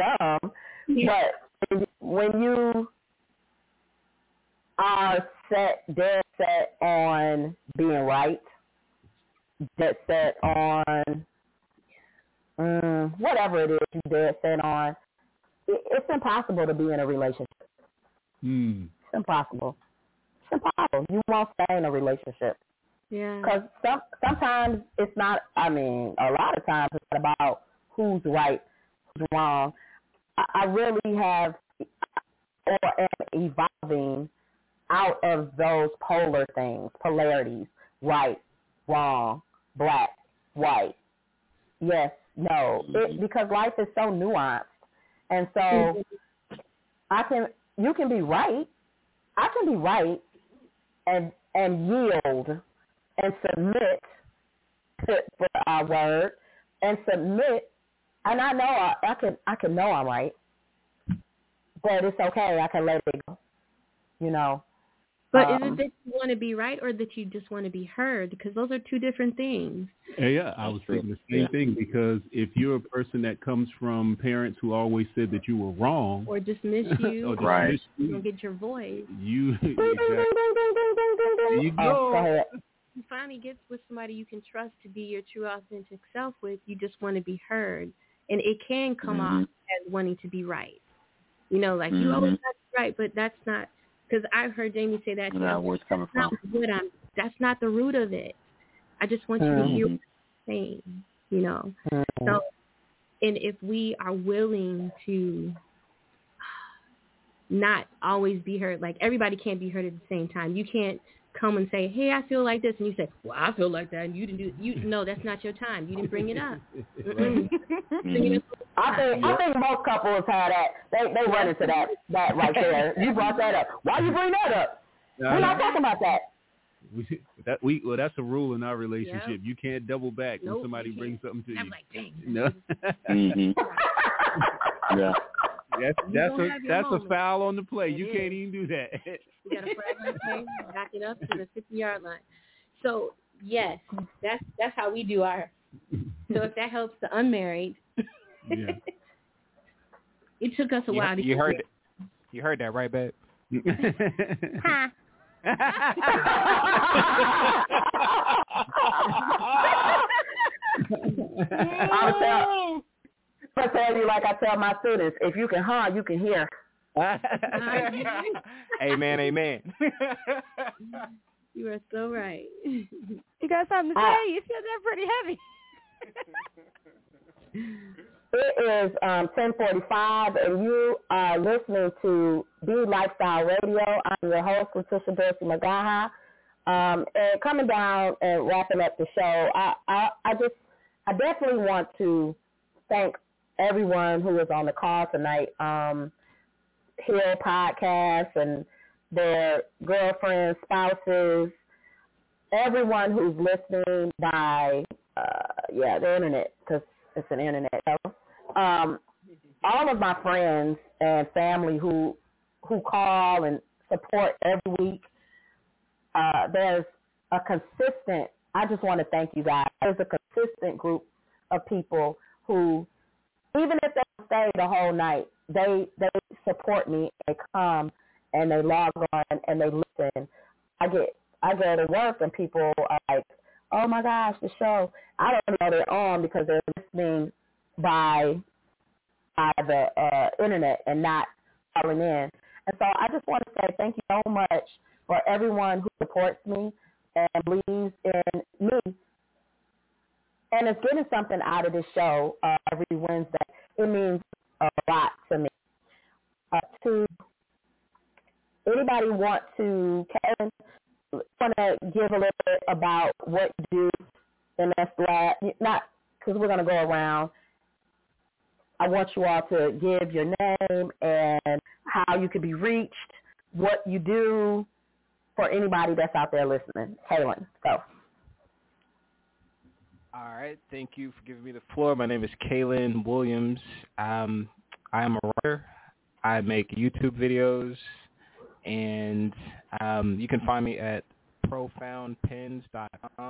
C: But when you are dead set on being right, dead set on whatever it is you dead set on, it's impossible to be in a relationship. It's impossible. You won't stay in a relationship.
A: Yeah.
C: Because sometimes it's not, a lot of times it's not about who's right, who's wrong. I really have, or am evolving out of those polarities, right, wrong, black, white, yes, no, because life is so nuanced. And so you can be right, I can be right and yield and submit for our word and submit, and I know I can know I'm right, but it's okay, I can let it go, you know.
A: But is it that you want to be right or that you just want to be heard? Because those are two different things.
J: Yeah, I was thinking the same thing, because if you're a person that comes from parents who always said that you were wrong.
A: Or dismiss you. Or you don't get your voice.
J: You go.
A: You finally get with somebody you can trust to be your true authentic self with. You just want to be heard. And it can come off as wanting to be right. You know, like you always got to be right, but that's not. Because I've heard Jamie say that.
D: Where it's coming from.
A: That's not the root of it. I just want you to hear what I'm saying, you know. So, and if we are willing to not always be heard, like everybody can't be heard at the same time. You can't come and say, hey, I feel like this. And you say, well, I feel like that. And you didn't do no, that's not your time. You didn't bring it up.
C: I think most couples have that. They run into that right there. You brought that up. Why you bring that up? We're not talking about that.
J: That's a rule in our relationship. Yep. You can't double back when somebody brings something to you.
A: I'm like, dang.
J: No.
D: Yeah.
J: That's a foul on the play. You can't even do that.
A: You got to back it up to the 50-yard line. So yes, that's how we do our. So if that helps the unmarried, it took us a while to.
E: You heard it. You heard that, right, babe?
C: I tell you, like I tell my students, if you can hear, you can hear.
E: Amen, amen.
A: You are so right.
I: You got something to say? You feel that pretty heavy.
C: It is 10:45, and you are listening to B Lifestyle Radio. I'm your host, Letitia Dorsey Magaha. And coming down and wrapping up the show, I definitely want to thank everyone who is on the call tonight. Hill Podcast and their girlfriends, spouses, everyone who's listening by the internet, because it's an internet show. All of my friends and family who call and support every week. There's a consistent I just want to thank you guys. There's a consistent group of people who, even if they don't stay the whole night, they support me. They come and they log on and they listen. I go to work and people are like, oh my gosh, the show. I don't know they're on because they're listening by the internet and not calling in. And so I just want to say thank you so much for everyone who supports me and believes in me and is getting something out of this show every Wednesday. It means a lot to me. To anybody want to, Kevin, want to give a little bit about what you do in this lab? Not because we're going to go around. I want you all to give your name and how you can be reached, what you do for anybody that's out there listening. Kaylin, go.
E: All right. Thank you for giving me the floor. My name is Kaylin Williams. I am a writer. I make YouTube videos, and you can find me at profoundpens.com.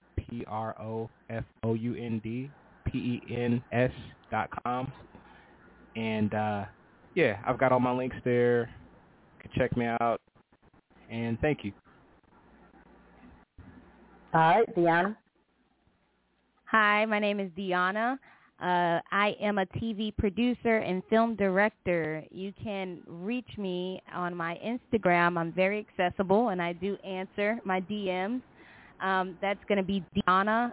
E: profoundpens.com. And, I've got all my links there. You can check me out. And thank you.
C: All right, Deanna.
I: Hi, my name is Deanna. I am a TV producer and film director. You can reach me on my Instagram. I'm very accessible, and I do answer my DMs. That's going to be Deanna,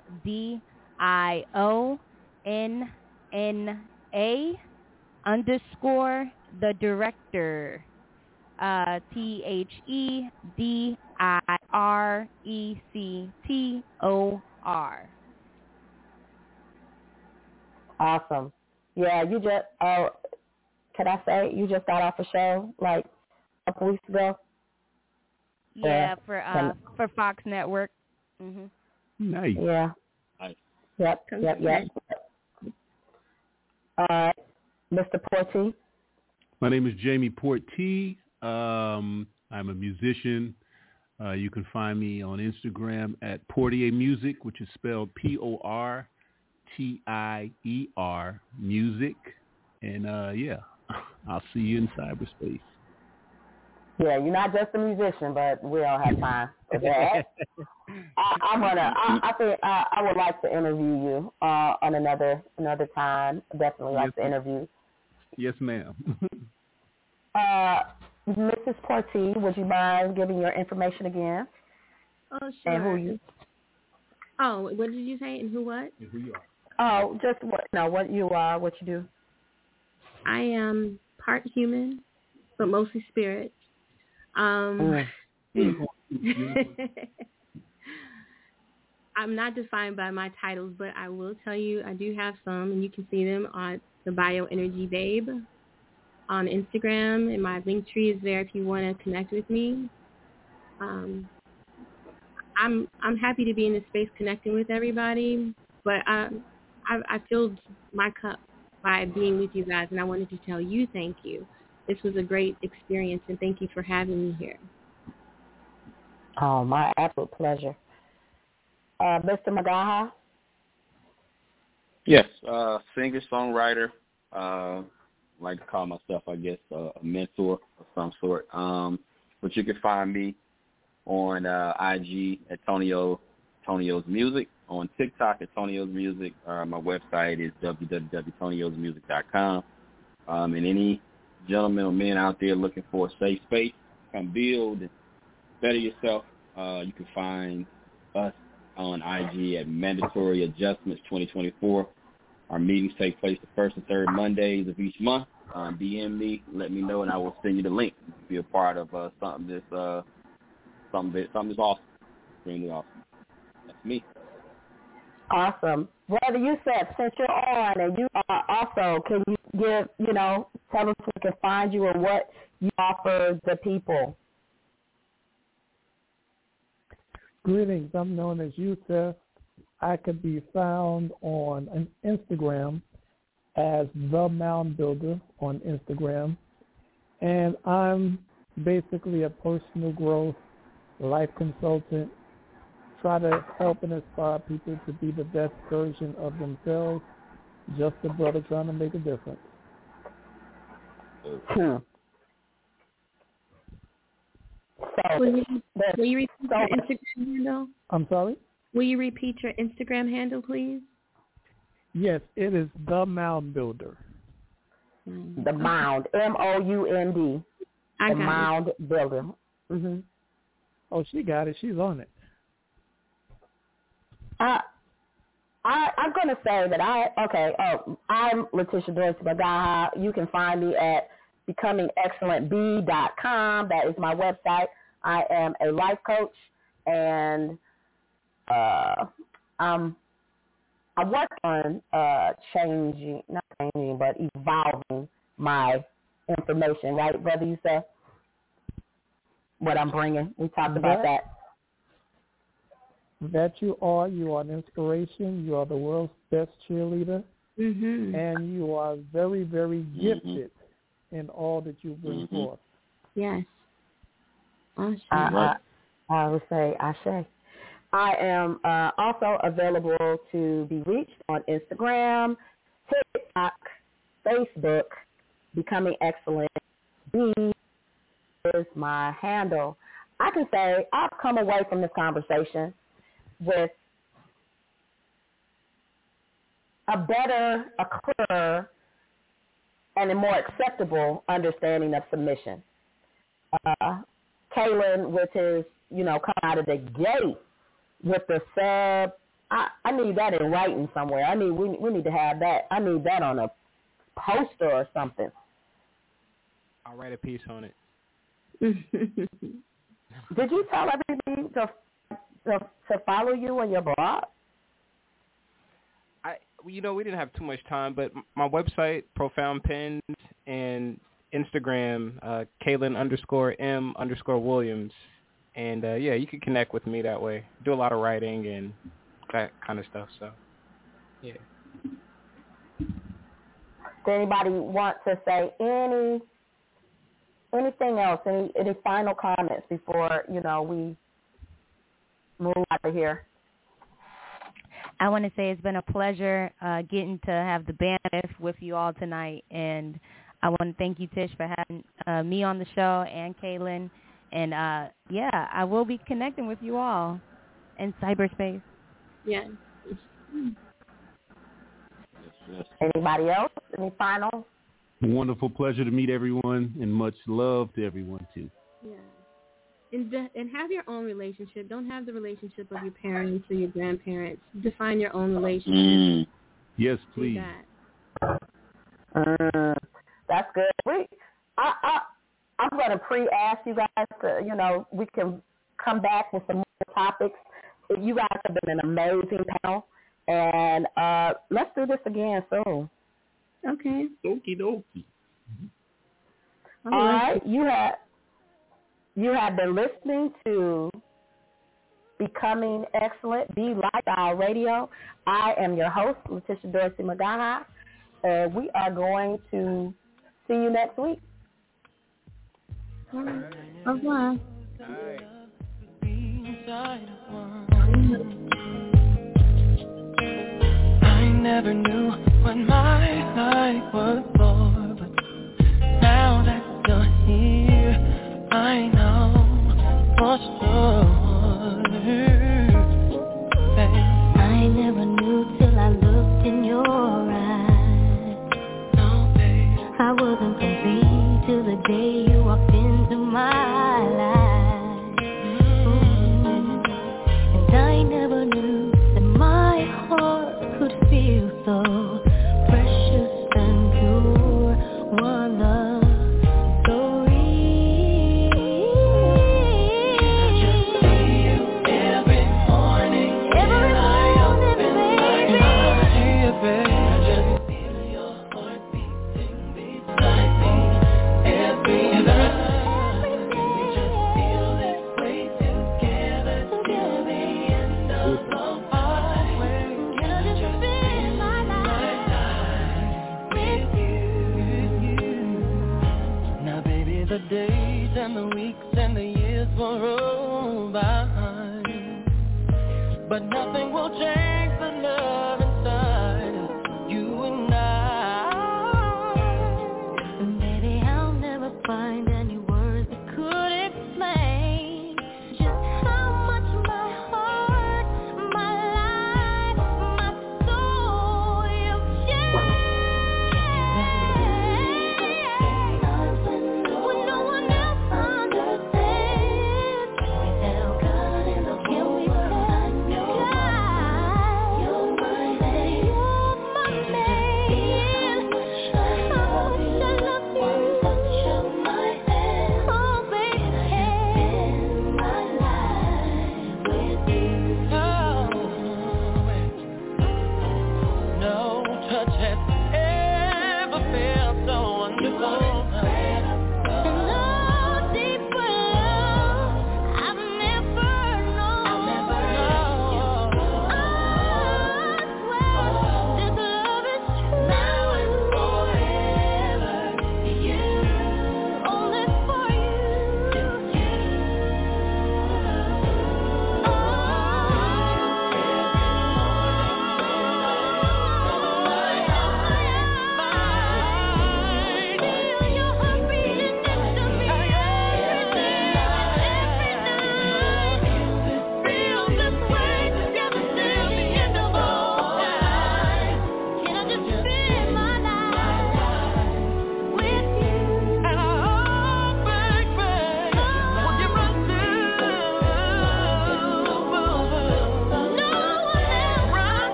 I: DIONNA _ the director. THEDIRECTOR.
C: Awesome. Yeah, you just, can I say, you just got off a show like a couple weeks ago?
I: Yeah, for Fox Network. Mm-hmm.
J: Nice.
C: Yeah.
D: Nice.
C: Yep. All right. Mr. Porty.
J: My name is Jamie Porty. I'm a musician. You can find me on Instagram at Portier Music, which is spelled PORTIER music. And I'll see you in cyberspace.
C: Yeah, you're not just a musician, but we don't have time for that. I think I would like to interview you on another time. Definitely like to interview.
J: Yes, ma'am.
C: Mrs. Porty, would you mind giving your information again?
A: Oh, sure.
C: And who you?
A: Oh, what did you say? And who what?
J: And who you are?
C: Oh, just what you are, what you do.
A: I am part human, but mostly spirit. I'm not defined by my titles, but I will tell you I do have some, and you can see them on the Bioenergy Babe on Instagram, and my link tree is there if you want to connect with me. I'm happy to be in this space connecting with everybody, but I filled my cup by being with you guys, and I wanted to tell you thank you. This was a great experience, and thank you for having me here.
C: Oh, my absolute pleasure. Mr. Magaha?
D: Yes, singer, songwriter. Like to call myself, I guess, a mentor of some sort. But you can find me on IG at Tonio's Music, on TikTok at Tonio's Music. My website is www.toniosmusic.com. And any gentlemen or men out there looking for a safe space, come build and better yourself, you can find us on IG at Mandatory Adjustments 2024. Our meetings take place the first and third Mondays of each month. DM me, let me know, and I will send you the link. You can be a part of something that's awesome, extremely awesome. That's me.
C: Awesome. Brother Yusef, since you're on and you are also, can you tell us where we can find you and what you offer the people?
O: Greetings. I'm known as Yusef. I could be found on an Instagram as The Mound Builder on Instagram. And I'm basically a personal growth life consultant try to help and inspire people to be the best version of themselves. Just a brother trying to make a difference.
A: Will you repeat your Instagram handle?
O: I'm sorry?
A: Will you repeat your Instagram handle, please?
O: Yes, it is The Mound Builder.
C: The Mound, M-O-U-N-D. The Mound Builder. Mm-hmm.
O: Oh, she got it. She's on it.
C: I'm going to say that I'm Letitia Dorsey Magaha. You can find me at becomingexcellentb.com. That is my website. I am a life coach, and I work on evolving my information, right, Brother Yusef? What I'm bringing. We talked about that.
O: That you are an inspiration. You are the world's best cheerleader, and you are very, very gifted in all that you bring forth.
A: Yes.
C: I would say Ashe. I am also available to be reached on Instagram, TikTok, Facebook. Becoming Excellent B is my handle. I can say I've come away from this conversation with a better, a clearer, and a more acceptable understanding of submission. Kaylin, with his, coming out of the gate with the sub, I need that in writing somewhere. We need to have that. I need that on a poster or something.
E: I'll write a piece on it.
C: Did you tell everybody to follow you on your blog?
E: We didn't have too much time, but my website, Profound Pens, and Instagram, Kaylin_M_Williams. And, you can connect with me that way. Do a lot of writing and that kind of stuff, so, yeah.
C: Does anybody want to say anything else, any final comments before, we move out of here?
I: I want to say it's been a pleasure getting to have the bandwidth with you all tonight, and I want to thank you, Tish, for having me on the show and Kaylin. And, I will be connecting with you all in cyberspace.
A: Yeah.
C: Anybody else? Any final?
J: Wonderful pleasure to meet everyone, and much love to everyone, too.
A: Yeah. And have your own relationship. Don't have the relationship of your parents or your grandparents. Define your own relationship.
J: Yes, please.
C: That's good. I'm going to pre-ask you guys to, we can come back with some more topics. You guys have been an amazing panel, and let's do this again soon.
A: Okay.
J: Okie dokie.
C: All right. You have been listening to Becoming Excellent, B Lifestyle Radio. I am your host, Letitia Dorsey Magaha, and we are going to see you next week.
A: Au revoir.
B: I never knew what my life was for, but now that you're here, I know for sure.
N: I never knew till I looked in your eyes.
B: No, babe.
N: I wasn't complete till the day you walked into my life. And I never knew that my heart could feel so precious and pure. One love so real.
B: I just see you every morning. Every morning, baby. I see you, baby. I just feel your heart beating beside me every night. We just feel this way together till the end of the highway. I just spend my life with you. Now, baby, the days and the weeks and the years will roll by, but nothing will change the love